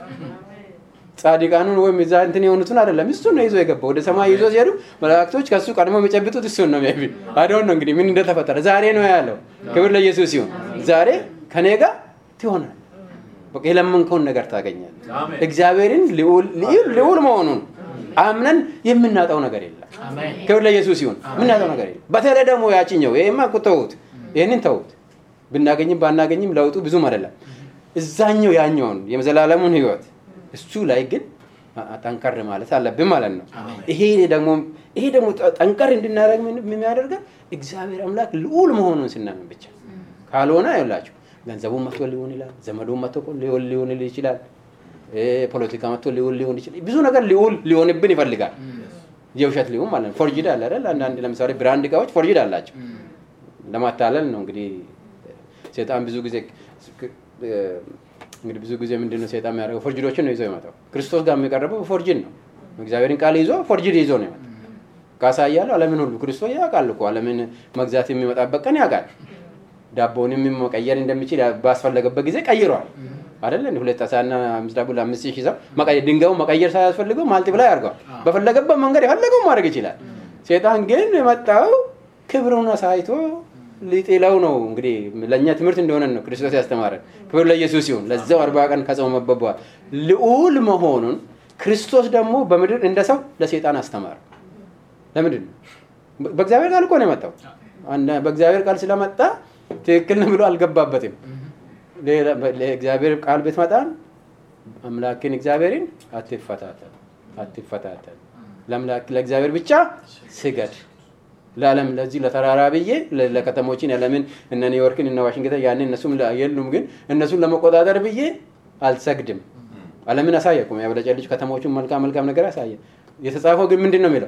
ጻድቃኑን ወይ ሚዛንትን የሆኑትን አይደለም እሱ ነው ይዞ የገባው ወደ ሰማይ ይዞ ሲሄዱ መላእክቶች ከሱ ቀድሞ የሚጨብጡት እሱ ነው ሜቢ አዶን ነው እንግዲህ ምን እንደተፈጠረ ዛሬ ነው ያለው ክብር ለኢየሱስ ይሁን ዛሬ ከኔ ጋር ትሆናለህ በቃ የለመንከውን ነገር ታገኛለህ እግዚአብሔርን ልዑል መሆኑን አምነን የምናጣው ነገር የለም ክብር ለኢየሱስ ይሁን ምናጣው ነገር የለም በተለይ ደግሞ ያቺኛው ይሄማ ቁጥውት ይሄንን ተውት ብናገኝም ባናገኝም ለውጡ ብዙም አይደለም እዛኛው ያኛውን የዘላለሙን ህይወት እሱ ላይ ግን ጠንከር ማለት አለብን ማለት ነው ይሄ ደግሞ ጠንከር እንድናደርግ የሚያደርገን እግዚአብሔር አምላክ ልዑል መሆኑን ስናምን ብቻ ካልሆነ አይላችሁ ገንዘቡን መጥቶ ሊሆን ይችላል ዘመዱን መጥቶ ሊሆን ይችላል ፖለቲካ መጥቶ ሊሆን ይችላል ብዙ ነገር ሊሆንብን ይፈልጋል የውሸት ሊሆን ማለት ነው ፎርጅድ አለ አይደል አንዳንድ ለምሳሌ ብራንድ እቃዎች ፎርጅድ አላቸው ለማታለል ነው እንግዲህ ሰይጣን ብዙ ጊዜ ምንድነው ሰይጣን የሚያደርገው ፎርጅዶችን ነው ይዞ የመጣው ክርስቶስ ጋር የሚቀርበው ፎርጅድ ነው እግዚአብሔርን ቃል ይዞ ፎርጅድ ይዞ ነው የመጣው ካሳያለው ዓለምን ሁሉ ክርስቶስ ያውቃል እኮ ዓለምን መግዛት የሚመጣበት ቀን ያውቃል ዳቦንም መቀየር እንደሚችል ባስፈለገበት ጊዜ ቀይሯል አይደል እንዴ ሁለት አሳና አምስት ዳቦ ለአምስት ሺህ ይዘው ድንጋዩን መቀየር ሳያስፈልገው ማልቲፕላይ ያርጋል በፈለገበት መንገድ የፈለገው ማድረግ ይችላል ሰይጣን ግን የመጣው ክብሩን አሳይቶ ሊጤላው ነው እንግዲህ ለኛ ትምህርት እንደሆነ ነው ክርስቶስ ያስተማረን ክብር ለኢየሱስ ይሁን ለዛው 40 ቀን ከጾመበት በኋላ ልዑል መሆኑን ክርስቶስ ደግሞ በምድር እንደሰው ለሰይጣን አስተማረ ለምንድን ነው በእግዚአብሔር ቃል እኮ ነው የመጣው በእግዚአብሔር ቃል ስለመጣ ትክክል ነው ብሎ አልገባበትም ለእግዚአብሔር ቃል ብትመጣን አምላክን እግዚአብሔርን አትፈታተን ለእግዚአብሔር ብቻ ስገድ ለዓለም ለዚህ ለተራራ ብዬ ለከተሞችን ያለምን እነ ኒውዮርክን እና ዋሽንግተን ያንን እነሱም የሉም ግን እነሱን ለመቆጣጠር ብዬ አልሰግድም ዓለምን አሳየኩም ያበለጨልጭ ከተሞቹን መልካም ነገር አሳየ የተጻፈው ግን ምንድነው የሚለው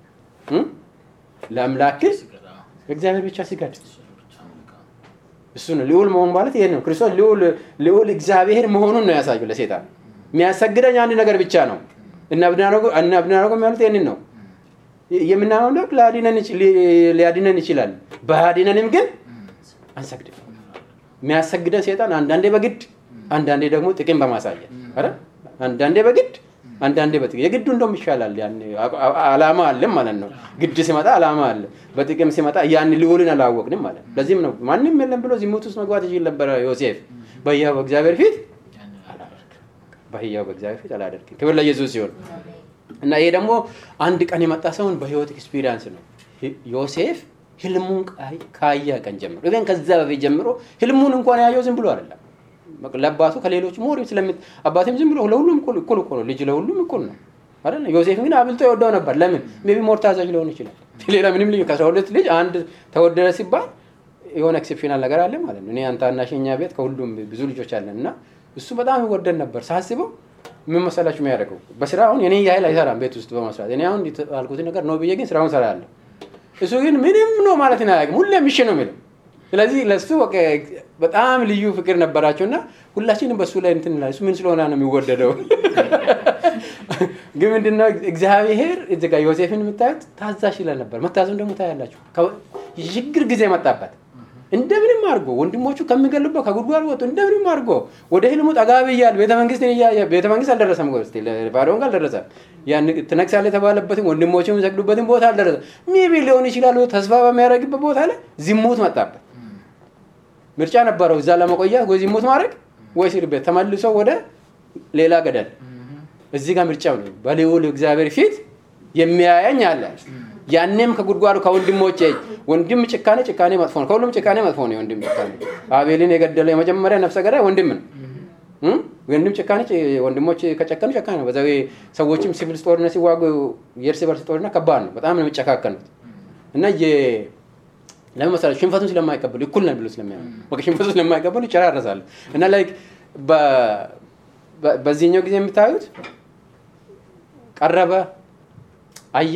ለአምላክ እግዚአብሔር ብቻ ስገድ እሱ ነው ልዑል መሆን ማለት ይሄ ነው ክርስቶስ ልዑል እግዚአብሔር መሆኑን ነው ያሳየው ለሰይጣን የሚያሰግደኝ አንድ ነገር ብቻ ነው እና አብናናጎ ማለት ይሄንን ነው የምናምነው ሊያድነን ይችላል ባያድነንም ግን አንሰግድም የሚያሰግደን ሰይጣን አንዳንዴ በግድ አንዳንዴ ደግሞ ጥቅም በማሳየት አይደል አንዳንዴ በግድ አንዳንዴ በጥቅም የግዱ እንደውም ይሻላል ያን አላማ አለ ማለት ነው ግድ ሲመጣ አላማ አለ በጥቅም ሲመጣ ያን ልዑልን አላወቅንም ማለት ነው ለዚህም ነው ማንንም የለም ብሎ ዝሙት ውስጥ መግባት ይችላል ነበር ዮሴፍ በሕያው በእግዚአብሔር ፊት አላደርግም ክብር ለኢየሱስ ይሁን እና ይሄ ደግሞ አንድ ቀን የመጣ ሰውን በህይወት ኤክስፒሪየንስ ነው ዮሴፍ ህልሙን ካያ ቀን ጀምሮ ከዛ በፊት ጀምሮ ህልሙን እንኳን ያየው ዝም ብሎ አይደለም ለአባቱ ከሌሎች ሞር አባቴም ዝም ብሎ ለሁሉም እኩል ነው ልጅ ለሁሉም እኩል ነው አይደል ዮሴፍ ግን አብልጦ ይወደው ነበር ለምን ሜቢ ሞር ታዛዥ ሊሆን ይችላል ሌላ ምንም ልጅ ከ12 ልጅ አንድ ተወደደ ሲባል የሆነ ኤክሰፕሽናል ነገር አለ ማለት ነው እኔ አንተና ሸኛ ቤት ከሁሉም ብዙ ልጆች አለንና እሱ በጣም ይወደድ ነበር ሳስበው ምን መሰላችሁ የሚያደርገው በስራ አሁን የኔ ያህል አይሰራም ቤት ውስጥ በመስራት እኔ አሁን አልኩት ነገር ነው ብዬ ግን ስራውን ሰራለሁ እሱ ግን ምንም ነው ማለት ነው ያውቅ ሁሌም እሺ ነው የሚለው ስለዚህ ለሱ በጣም ልዩ ፍቅር ነበራቸውና ሁላችንም በሱ ላይ እንትን ላይ እሱ ምን ስለሆነ ነው የሚወደደው ግን ምንድነው እግዚአብሔር እዚህ ጋር ዮሴፍን የምታዩት ታዛዥ ይላል ነበር መታዘዙን ደግሞ ታያላችሁ ችግር ጊዜ መጣበት እንደምንም አድርጎ ወንድሞቹ ከሚገሉበት ከጉድጓድ ወጡ እንደምንም አድርጎ ወደ ህልሙ ጠጋብ ይያል ቤተ መንግስት አልደረሰም ጎስቲ ለፋሮን አልደረሰም ያን ተነክሳለ ተባለበትን ወንድሞቹ የሚሰግዱበትን ቦታ አልደረሰም ሜቢ ሊሆን ይችላል ተስፋ በሚያደርግበት ቦታ ላይ ዝሙት መጣበት ምርጫ ነበረው እዛ ለመቆየት ወይ ዝሙት ማድረግ ወይ እስር ቤት ተመልሶ ወደ ሌላ ገደል እዚህ ጋር ምርጫው ነው በልዑል እግዚአብሔር ፊት የሚያየኝ አለ ያንንም ከጉድጓዱ ከወንድሞቼ ወንድም ጭካኔ መጥፎ ነው ከሁሉም ጭካኔ መጥፎ ነው ወንድም ጭካኔ አቤልን የገደለው የመጀመሪያ ነፍሰ ገዳይ ወንድም ነው ወንድም ጭካኔ ወንድሞች ከጨከኑ ጨካኔ ነው በዛው ሰዎችም ሲቪል ጦርነት ሲዋጉ የእርስ በርስ ጦርነት ከባድ ነው በጣም ነው የሚጨካከኑት እና ለምን መሰለህ ሽንፈቱን ስለማይቀበሉ እኩል ነው ብሎ ስለሚያምኑ በቃ ሽንፈቱን ስለማይቀበሉ ይጨራረሳሉ እና ላይክ በዚህኛው ጊዜ የምታዩት ቀረበ አየ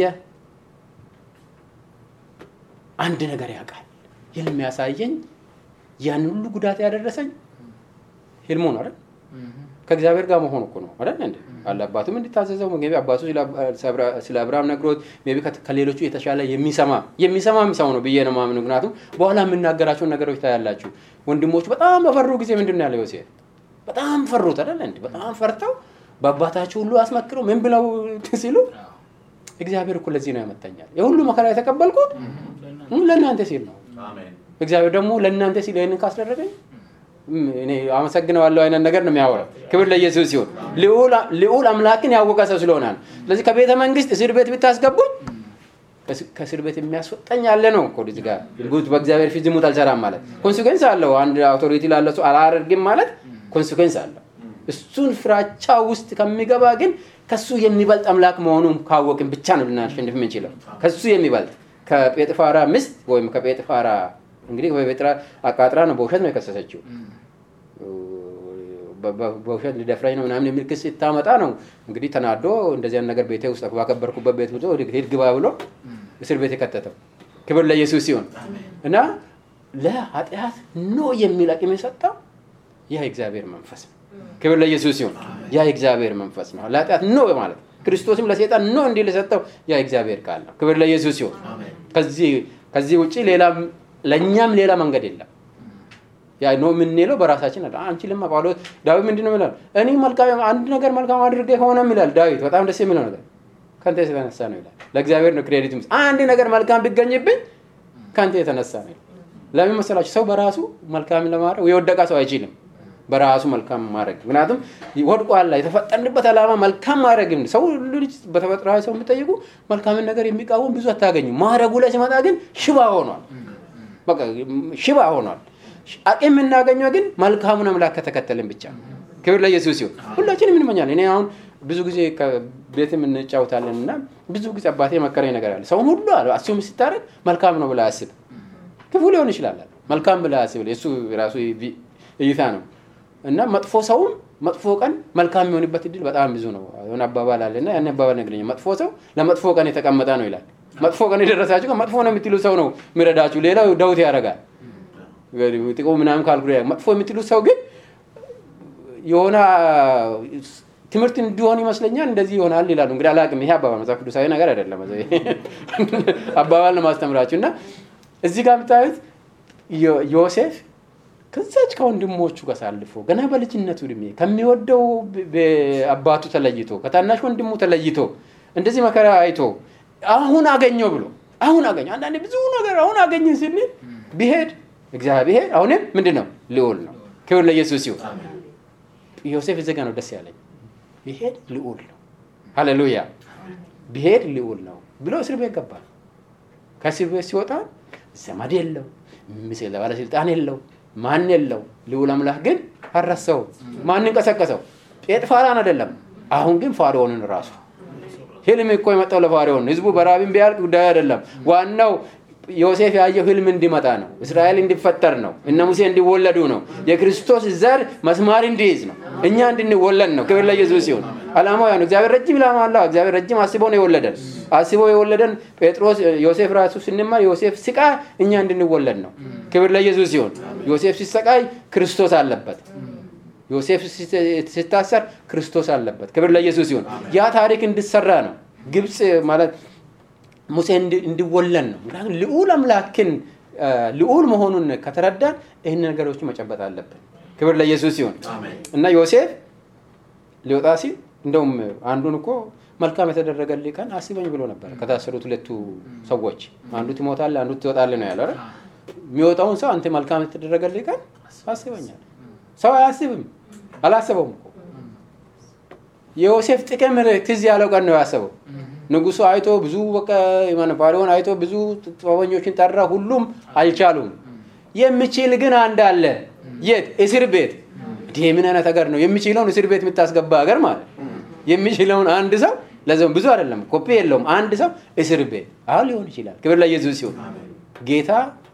አንድ ነገር ያውቃል ህልም ያሳየኝ ያን ሁሉ ጉዳት ያደረሰኝ ህልሙ ነው አይደል ከእግዚአብሔር ጋር መሆን እኮ ነው አይደል እንዴ አባቱም እንድታዘዘው ሜቢ አባቱ ስለ አብርሃም ነግሮት ሜቢ ከሌሎቹ የተሻለ የሚሰማ ነው ብዬ ነው ማምኑ ምክንያቱም በኋላ የምናገራቸው ነገሮች ታያላችሁ ወንድሞቹ በጣም በፈሩ ጊዜ ምንድነው ያለው ዮሴፍ በጣም ፈሩት አይደል እንዴ በጣም ፈርተው በአባታቸው ሁሉ አስመክረው ምን ብለው ሲሉ እግዚአብሔር እኮ ለዚህ ነው ያመጣኛል የሁሉ መከራ የተቀበልኩት ለእናንተ ሲል ነው አሜን እግዚአብሔር ደግሞ ለእናንተ ሲል ይሄንን ካስደረገኝ እኔ አመሰግናለሁ አይነት ነገር ነው የሚያወራው ክብር ለኢየሱስ ይሁን ልዑል አምላክን ያወቀ ሰው ስለሆነ ስለዚህ ከቤተ መንግስት እስር ቤት ብታስገቡኝ ከእስር ቤት የሚያስወጣኝ ያለ ነው እኮ እዚህ ጋር ልጉት በእግዚአብሔር ፊት ዝሙት አልሰራም ማለት ኮንሲኩዌንስ አለው አንድ አውቶሪቲ ላለው ሰው አላደርግም ማለት ኮንሲኩዌንስ አለው እሱን ፍራቻ ውስጥ ከሚገባ ግን ከሱ የሚበልጥ አምላክ መሆኑን ካወቅን ብቻ ነው ልናሸንፍ የምንችለው ከሱ የሚበልጥ ከጴጥፋራ ምስት ወይም ከጴጥፋራ እንግዲህ በጴጥራ አቃጥራ ነው በውሸት ነው የከሰሰችው በውሸት ሊደፍራኝ ነው ምናምን የሚል ክስ ይታመጣ ነው እንግዲህ ተናዶ እንደዚህ አይነት ነገር ቤቴ ውስጥ ባከበርኩበት ቤት ብሎ ሄድ ግባ ብሎ እስር ቤት የከተተው ክብር ለኢየሱስ ይሁን እና ለኃጢአት ነው የሚል አቅም የሰጠው ያ እግዚአብሔር መንፈስ ነው ክብር ለኢየሱስ ይሁን ያ እግዚአብሔር መንፈስ ነው ለኃጢአት ነው ማለት ክርስቶስም ለሰይጣን ነው እንዲል የሰጠው ያ እግዚአብሔር ቃል ነው ክብር ለኢየሱስ ይሁን ከዚህ ውጪ ለኛም ሌላ መንገድ የለም ያ ነው ምንለው በራሳችን አንቺ ለማ ጳውሎስ ዳዊት ምንድነው የሚለው እኔ መልካም አንድ ነገር መልካም አድርጌ ሆነም ይላል ዳዊት በጣም ደስ የሚለው ነገር ካንተ የተነሳ ነው ይላል ለእግዚአብሔር ነው ክሬዲት አንድ ነገር መልካም ቢገኝብኝ ካንተ የተነሳ ነው ለምን መሰላችሁ ሰው በራሱ መልካም ለማድረግ የወደቀ ሰው አይችልም በራሱ መልካም ማድረግ ምክንያቱም ወድቋል ላይ የተፈጠርንበት ዓላማ መልካም ማድረግ ነው ሰው ልጅ በተፈጥሯዊ ሰው የምትጠይቁ መልካም ነገር የሚቃወም ብዙ አታገኙ ማድረጉ ላይ ሲመጣ ግን ሽባ ሆኗል በቃ ሽባ ሆኗል አቅም እናገኘው ግን መልካሙን አምላክ ከተከተልን ብቻ ክብር ለኢየሱስ ይሁን ሁላችንም እንመኛለን እኔ አሁን ብዙ ጊዜ ከቤትም እንጫወታለንና ብዙ ጊዜ አባቴ መከረኝ ነገር አለ ሰው ሁሉ አሱም ሲታረቅ መልካም ነው ብላ ያስብ ክፉ ሊሆን ይችላል መልካም ብላ ያስብ እሱ ራሱ እይታ ነው እና መጥፎ ሰው መጥፎ ቀን መልካም የሚሆንበት እድል በጣም ብዙ ነው የሆነ አባባል አለና ያን አባባል ነገርኛ መጥፎ ሰው ለመጥፎ ቀን የተቀመጠ ነው ይላል መጥፎ ቀን የደረሳችሁ መጥፎ ነው የምትሉ ሰው ነው ምረዳችሁ ሌላው ዳውት ያረጋል ጥቆ ምናምን ካልኩ መጥፎ የምትሉ ሰው ግን የሆነ ትምህርት እንዲሆን ይመስለኛል እንደዚህ ይሆናል ይላሉ እንግዲህ አላቅም ይሄ አባባል መጽሐፍ ቅዱሳዊ ነገር አይደለም አባባል ነው ማስተምራችሁና እዚህ ጋር ብታዩት ዮሴፍ ከዛች ከወንድሞቹ ጋር ሳልፎ ገና በልጅነቱ እድሜ ከሚወደው አባቱ ተለይቶ ከታናሽ ወንድሙ ተለይቶ እንደዚህ መከራ አይቶ አሁን አገኘው ብሎ አሁን አገኘ አንዳንዴ ብዙ ነገር አሁን አገኘን ሲል ቢሄድ እግዚአብሔር አሁንም ምንድነው ልዑል ነው ክብር ለኢየሱስ ይሁን ዮሴፍ እዚህ ጋር ነው ደስ ያለኝ ቢሄድ ልዑል ነው ሃሌሉያ ቢሄድ ልዑል ነው ብሎ እስር ቤት ገባ ከእስር ቤት ሲወጣ ዘመድ የለው ምስለ ባለስልጣን የለው ማን የለው ልዑል አምላክ ግን አረሰው ማን እንቀሰቀሰው ጴጥፋራን አይደለም አሁን ግን ፋርዖንን ራሱ ህልም እኮ የመጣው ለፋርዖን ህዝቡ በራብም ቢያልቅ ጉዳይ አይደለም ዋናው ዮሴፍ ያየው ህልም እንዲመጣ ነው እስራኤል እንዲፈጠር ነው እነ ሙሴ እንዲወለዱ ነው የክርስቶስ ዘር መስማር እንዲይዝ ነው እኛ እንድንወለድ ነው ክብር ለኢየሱስ ይሁን አላማው ያ ነው እግዚአብሔር ረጅም ዓላማ አለው እግዚአብሔር ረጅም አስቦ ነው የወለደን ጴጥሮስ ዮሴፍ ራሱ ሲነማ ዮሴፍ ስቃይ እኛ እንድንወለድ ነው ክብር ለኢየሱስ ይሁን ዮሴፍ ሲሰቃይ ክርስቶስ አለበት ዮሴፍ ሲታሰር ክርስቶስ አለበት ክብር ለኢየሱስ ይሁን ያ ታሪክ እንዲሰራ ነው ግብጽ ማለት ሙሴ እንዲወለድ ነው ምክንያቱም ልዑል አምላክን ልዑል መሆኑን ከተረዳን ይሄን ነገሮች መጨበጥ አለብን ክብር ለኢየሱስ ይሁን እና ዮሴፍ ሊወጣ ሲል እንደውም አንዱን እኮ መልካም የተደረገልኝ ቀን አስበኝ ብሎ ነበር ከታሰሩት ሁለቱ ሰዎች አንዱ ትሞታለህ አንዱ ትወጣለህ ነው ያለው አይደል የሚወጣውን ሰው አንተ መልካም የተደረገልኝ ቀን አስበኛል ሰው አያስብም አላሰበውም እኮ ዮሴፍ ጥቅም ትዝ ያለው ቀን ነው ያሰበው ንጉሱ አይቶ ብዙ በቃ ፋርዖን አይቶ ብዙ ጥበበኞችን ጠራ ሁሉም አልቻሉም የሚችል ግን አንድ አለ የት እስር ቤት ምን አይነት ሀገር ነው የሚችለውን እስር ቤት የምታስገባ ሀገር ማለት የሚችለውን አንድ ሰው ለዛም ብዙ አይደለም ኮፒ የለውም አንድ ሰው እስር ቤት አሁን ሊሆን ይችላል ክብር ለኢየሱስ ይሁን ጌታ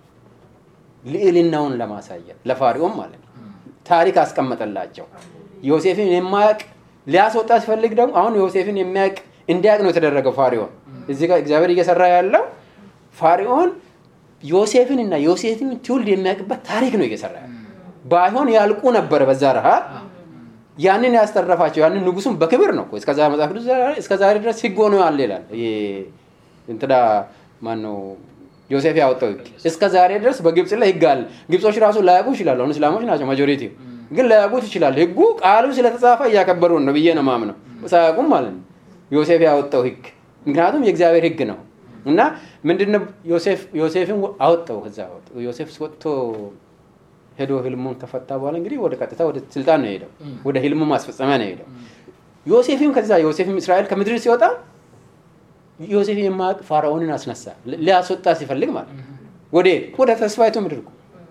ልዕልናውን ለማሳየት ለፋርዖን ማለት ታሪክ አስቀመጠላቸው ዮሴፍን የማያውቅ ሊያስወጣ ሲፈልግ ደግሞ አሁን ዮሴፍን የሚያውቅ እንዲያውቅ ነው የተደረገው ፋርዖን እዚህ ጋር እግዚአብሔር እየሰራ ያለው ፋርዖን ዮሴፍንና ዮሴፍን ትውልድ የሚያውቅበት ታሪክ ነው እየሰራ ያለው ባይሆን ያልቁ ነበር በዛ ረሃብ ያንን ያስተረፋቸው ያንን ንጉሱን በክብር ነው እስከዛ መጽሐፍ ቅዱስ እስከዛሬ ድረስ ህግ ሆኖ ያለ ይላል እንትና ማን ነው ዮሴፍ ያወጣው እስከዛሬ ድረስ በግብጽ ላይ ህግ አለ ግብጾች ራሱ ላያውቁ ይችላሉ አሁን እስላሞች ናቸው ማጆሪቲ ግን ላያውቁት ይችላል ህጉ ቃሉ ስለተጻፈ ያከበሩ ነው ብዬ ነው ማምነው ሳያውቁም ማለት ነው ዮሴፍ ያወጣው ህግ ምክንያቱም የእግዚአብሔር ህግ ነው እና ምንድነው ዮሴፍን አወጣው ከዛ ዮሴፍ ወጥቶ ሄዶ ህልሙን ተፈታ በኋላ እንግዲህ ወደ ቀጥታ ወደ ስልጣን ነው ሄደው ወደ ህልሙ ማስፈጸሚያ ነው ሄደው ዮሴፍም ከዛ ዮሴፍም እስራኤል ከምድር ሲወጣ ዮሴፍ የማያውቅ ፋርዖንን አስነሳ ሊያስወጣ ሲፈልግ ማለት ወደ ተስፋይቱ ምድር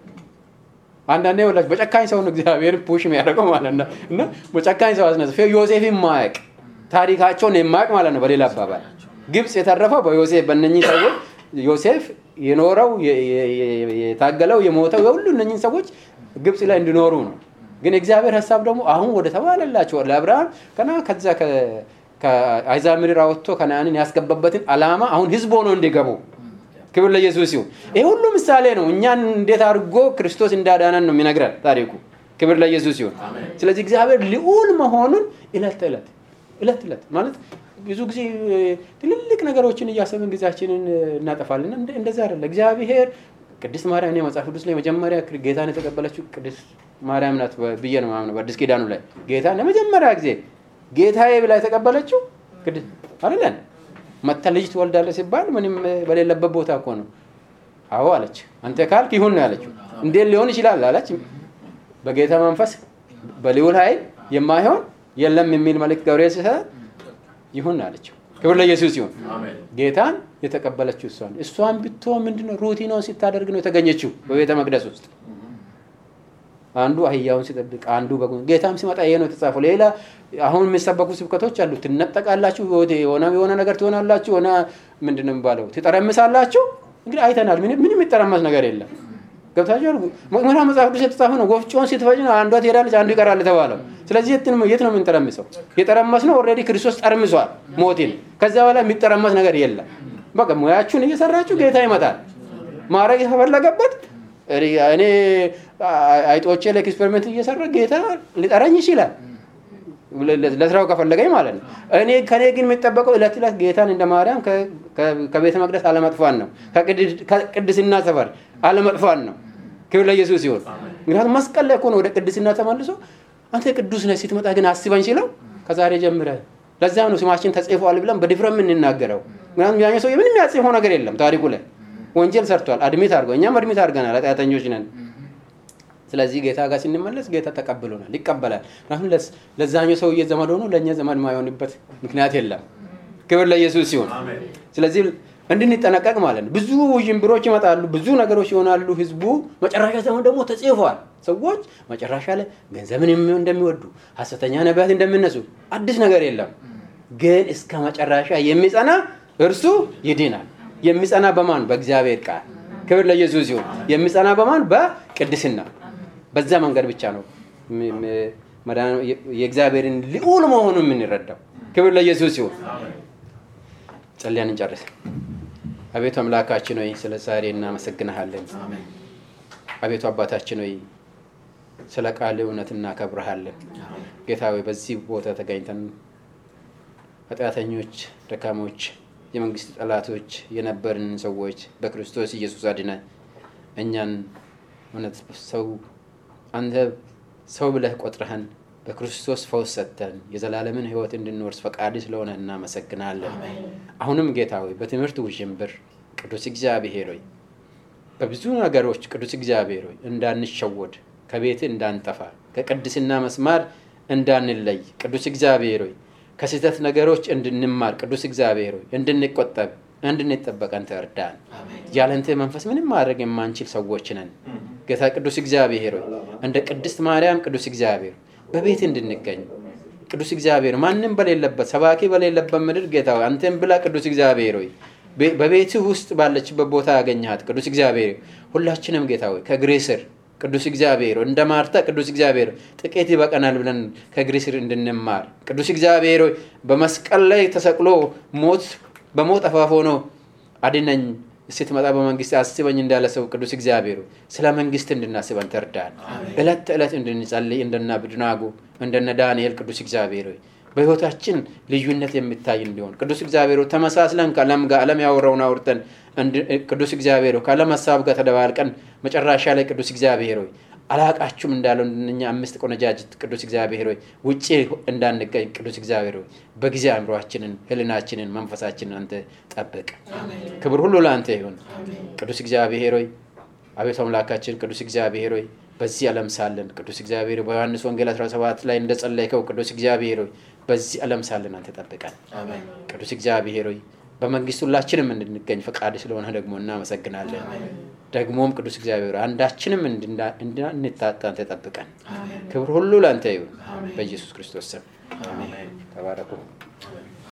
አንዳንዴ ወላጅ በጨካኝ ሰው ነው እግዚአብሔር ፑሽ የሚያደርገው ማለት ነው እና በጨካኝ ሰው አስነሳ ዮሴፍ የማያውቅ ታሪካቸውን የማያውቅ ማለት ነው በሌላ አባባል ግብጽ የተረፈው በዮሴፍ በእነኚህ ሰዎች ዮሴፍ የኖረው የታገለው የሞተው የሁሉ እነኚህ ሰዎች ግብጽ ላይ እንዲኖሩ ነው ግን እግዚአብሔር ሐሳብ ደግሞ አሁን ወደ ተባለላቸው ለአብርሃም ከዛ ከአይዛብ ምድር አወጥቶ ከነዓንን ያስገባበትን ዓላማ አሁን ህዝብ ሆኖ እንዲገቡ ክብር ለኢየሱስ ይሁን ይሄ ሁሉ ምሳሌ ነው እኛን እንዴት አድርጎ ክርስቶስ እንዳዳነን ነው የሚነግረን ታሪኩ ክብር ለኢየሱስ ይሁን ስለዚህ እግዚአብሔር ልዑል መሆኑን እለት ማለት ብዙ ጊዜ ትልልቅ ነገሮችን እያሰብን ጊዜያችንን እናጠፋለን እንደዛ አይደለም እግዚአብሔር ቅድስት ማርያም ነው መጽሐፍ ቅዱስ ላይ መጀመሪያ ጌታን የተቀበለችው ቅድስት ማርያም ናት ብዬ ነው ማምነው በአዲስ ኪዳኑ ላይ ጌታን ለመጀመሪያ ጊዜ ጌታዬ ብላ የተቀበለችው ቅድስት አይደለም መታ ልጅ ትወልዳለህ ሲባል ምንም በሌለበት ቦታ እኮ ነው አዎ አለች አንተ ካልክ ይሁን ነው ያለችው እንዴት ሊሆን ይችላል አለች በጌታ መንፈስ በልዑል ኃይል የማይሆን የለም የሚል መልእክት ገብርኤል ሲሰጥ ይሁን አለችው ክብር ለኢየሱስ ይሁን አሜን ጌታን የተቀበለችው እሷን ብትሆን ምንድነው ሩቲኑን ሲታደርግ ነው የተገኘችው በቤተ መቅደስ ውስጥ አንዱ አህያውን ሲጠብቅ አንዱ በጎን ጌታም ሲመጣ ይሄ ነው የተጻፈው ሌላ አሁን የሚሰበኩ ስብከቶች አሉ ትነጠቃላችሁ የሆነ ነገር ትሆናላችሁ ሆነ ምንድነው የሚባለው ትጠረምሳላችሁ እንግዲህ አይተናል ምንም የሚጠረመስ ነገር የለም ገብታችሁ ምንም መጽሐፍ ቅዱስ የተጻፈ ነው ወፍጮን ሲትፈጅ አንዷ ትሄዳለች አንዱ ይቀራል ተባለው ስለዚህ የት ነው የምንጠረምሰው የጠረመስነው ኦሬዲ ክርስቶስ ጠርምሷል ሞትን ከዛ በኋላ የሚጠረመስ ነገር የለም በቃ ሙያችሁን እየሰራችሁ ጌታ ይመጣል ማረግ የተፈለገበት እኔ አይጦቼ ለኤክስፐሪመንት እየሰራ ጌታ ሊጠራኝ ይችላል ለስራው ከፈለገኝ ማለት ነው ከኔ ግን የሚጠበቀው እለት ጌታን እንደ ማርያም ከቤተ መቅደስ አለመጥፋት ነው ከቅድስና ሰፈር አለመጥፋት ነው ክብር ለኢየሱስ ይሁን ምክንያቱም መስቀል ላይ እኮ ነው ወደ ቅድስና ተመልሶ አንተ ቅዱስ ነህ ስትመጣ ግን አስበኝ ሲለው ከዛሬ ጀምረህ ለዛም ነው ስማችን ተጽፏል ብለን በዲፍረም እንናገረው ምክንያቱም ያኛው ሰው ምንም ያጽፈው ነገር የለም ታሪኩ ላይ ወንጀል ሰርቷል አድሚት አድርገው እኛም አድሚት አድርገናል ኃጢአተኞች ነን ስለዚህ ጌታ ጋር ስንመለስ ጌታ ተቀብሎናል ይቀበላል ምክንያቱም ለዛኛው ሰውዬ ዘመድ ሆኖ ለኛ ዘመድ ማይሆንበት ምክንያት የለም ክብር ለኢየሱስ ይሁን ስለዚህ እንድንጠነቀቅ ማለት ነው። ብዙ ውዥንብሮች ይመጣሉ፣ ብዙ ነገሮች ይሆናሉ። ህዝቡ መጨረሻ ዘመን ደግሞ ተጽፏል። ሰዎች መጨረሻ ላይ ገንዘብን እንደሚወዱ፣ ሐሰተኛ ነቢያት እንደሚነሱ፣ አዲስ ነገር የለም። ግን እስከ መጨረሻ የሚጸና እርሱ ይድናል። የሚጸና በማን? በእግዚአብሔር ቃል። ክብር ለኢየሱስ ይሁን። የሚጸና በማን? በቅድስና። በዛ መንገድ ብቻ ነው የእግዚአብሔርን ልዑል መሆኑን የምንረዳው። ክብር ለኢየሱስ ይሁን። ጸልያን እንጨርስ። አቤቱ አምላካችን ሆይ ስለ ዛሬ እናመሰግንሃለን። አቤቱ አባታችን ሆይ ስለ ቃል እውነት እናከብርሃለን። ጌታ ሆይ በዚህ ቦታ ተገኝተን ኃጢአተኞች፣ ደካሞች፣ የመንግስት ጠላቶች የነበርን ሰዎች በክርስቶስ ኢየሱስ አድነን እኛን እውነት አንተ ሰው ብለህ ቆጥረህን በክርስቶስ ፈውስ ሰጥተን የዘላለምን ህይወት እንድንወርስ ፈቃድ ስለሆነ እናመሰግናለን። አሁንም ጌታ ሆይ በትምህርት ውዥንብር ቅዱስ እግዚአብሔር ሆይ በብዙ ነገሮች ቅዱስ እግዚአብሔር ሆይ እንዳንሸወድ፣ ከቤት እንዳንጠፋ፣ ከቅድስና መስማር እንዳንለይ ቅዱስ እግዚአብሔር ሆይ ከስህተት ነገሮች እንድንማር ቅዱስ እግዚአብሔር ሆይ እንድንቆጠብ፣ እንድንጠበቅ አንተ እርዳን። ያለንተ መንፈስ ምንም ማድረግ የማንችል ሰዎች ነን። ጌታ ቅዱስ እግዚአብሔር ሆይ እንደ ቅድስት ማርያም ቅዱስ እግዚአብሔር በቤት እንድንገኝ ቅዱስ እግዚአብሔር ማንንም በሌለበት ሰባኪ በሌለበት ምድር ጌታ ሆይ አንተም ብላ ቅዱስ እግዚአብሔር ሆይ በቤትህ ውስጥ ባለችበት ቦታ ያገኘሃት ቅዱስ እግዚአብሔር ሁላችንም ጌታ ሆይ ከእግሬ ስር ቅዱስ እግዚአብሔር እንደ ማርታ ቅዱስ እግዚአብሔር ጥቂት ይበቃናል ብለን ከእግሬ ስር እንድንማር ቅዱስ እግዚአብሔር ሆይ በመስቀል ላይ ተሰቅሎ በሞት አፋፍ ሆኖ አድነኝ ስትመጣ በመንግስት አስበኝ እንዳለ ሰው ቅዱስ እግዚአብሔር ስለ መንግስት እንድናስብ አንተ እርዳን። እለት ተእለት እንድንጸልይ እንደና ብድናጎ እንደነ ዳንኤል ቅዱስ እግዚአብሔር በህይወታችን ልዩነት የሚታይ እንዲሆን ቅዱስ እግዚአብሔር ተመሳስለን ከዓለም ጋር ዓለም ያወራውን አውርተን ቅዱስ እግዚአብሔር ከዓለም ሐሳብ ጋር ተደባልቀን መጨረሻ ላይ ቅዱስ እግዚአብሔር አላቃችሁም እንዳለው እኛ አምስት ቆነጃጅት ቅዱስ እግዚአብሔር ውጪ እንዳንገኝ ቅዱስ እግዚአብሔር በጊዜ አእምሮአችንን ህሊናችንን መንፈሳችንን አንተ ጠብቅ። ክብር ሁሉ ለአንተ ይሁን። ቅዱስ እግዚአብሔር አቤቱ አምላካችን ቅዱስ እግዚአብሔር በዚህ ዓለም ሳለን ቅዱስ እግዚአብሔር በዮሐንስ ወንጌል 17 ላይ እንደጸለይከው ቅዱስ እግዚአብሔር በዚህ ዓለም ሳለን አንተ ጠብቀን። ቅዱስ እግዚአብሔር በመንግስቱ ሁላችንም እንድንገኝ ፈቃድ ስለሆነ ደግሞ እናመሰግናለን። ደግሞም ቅዱስ እግዚአብሔር አንዳችንም እንድንታጣ አንተ ጠብቀን። ክብር ሁሉ ለአንተ ይሁን በኢየሱስ ክርስቶስ ስም አሜን። ተባረኩ።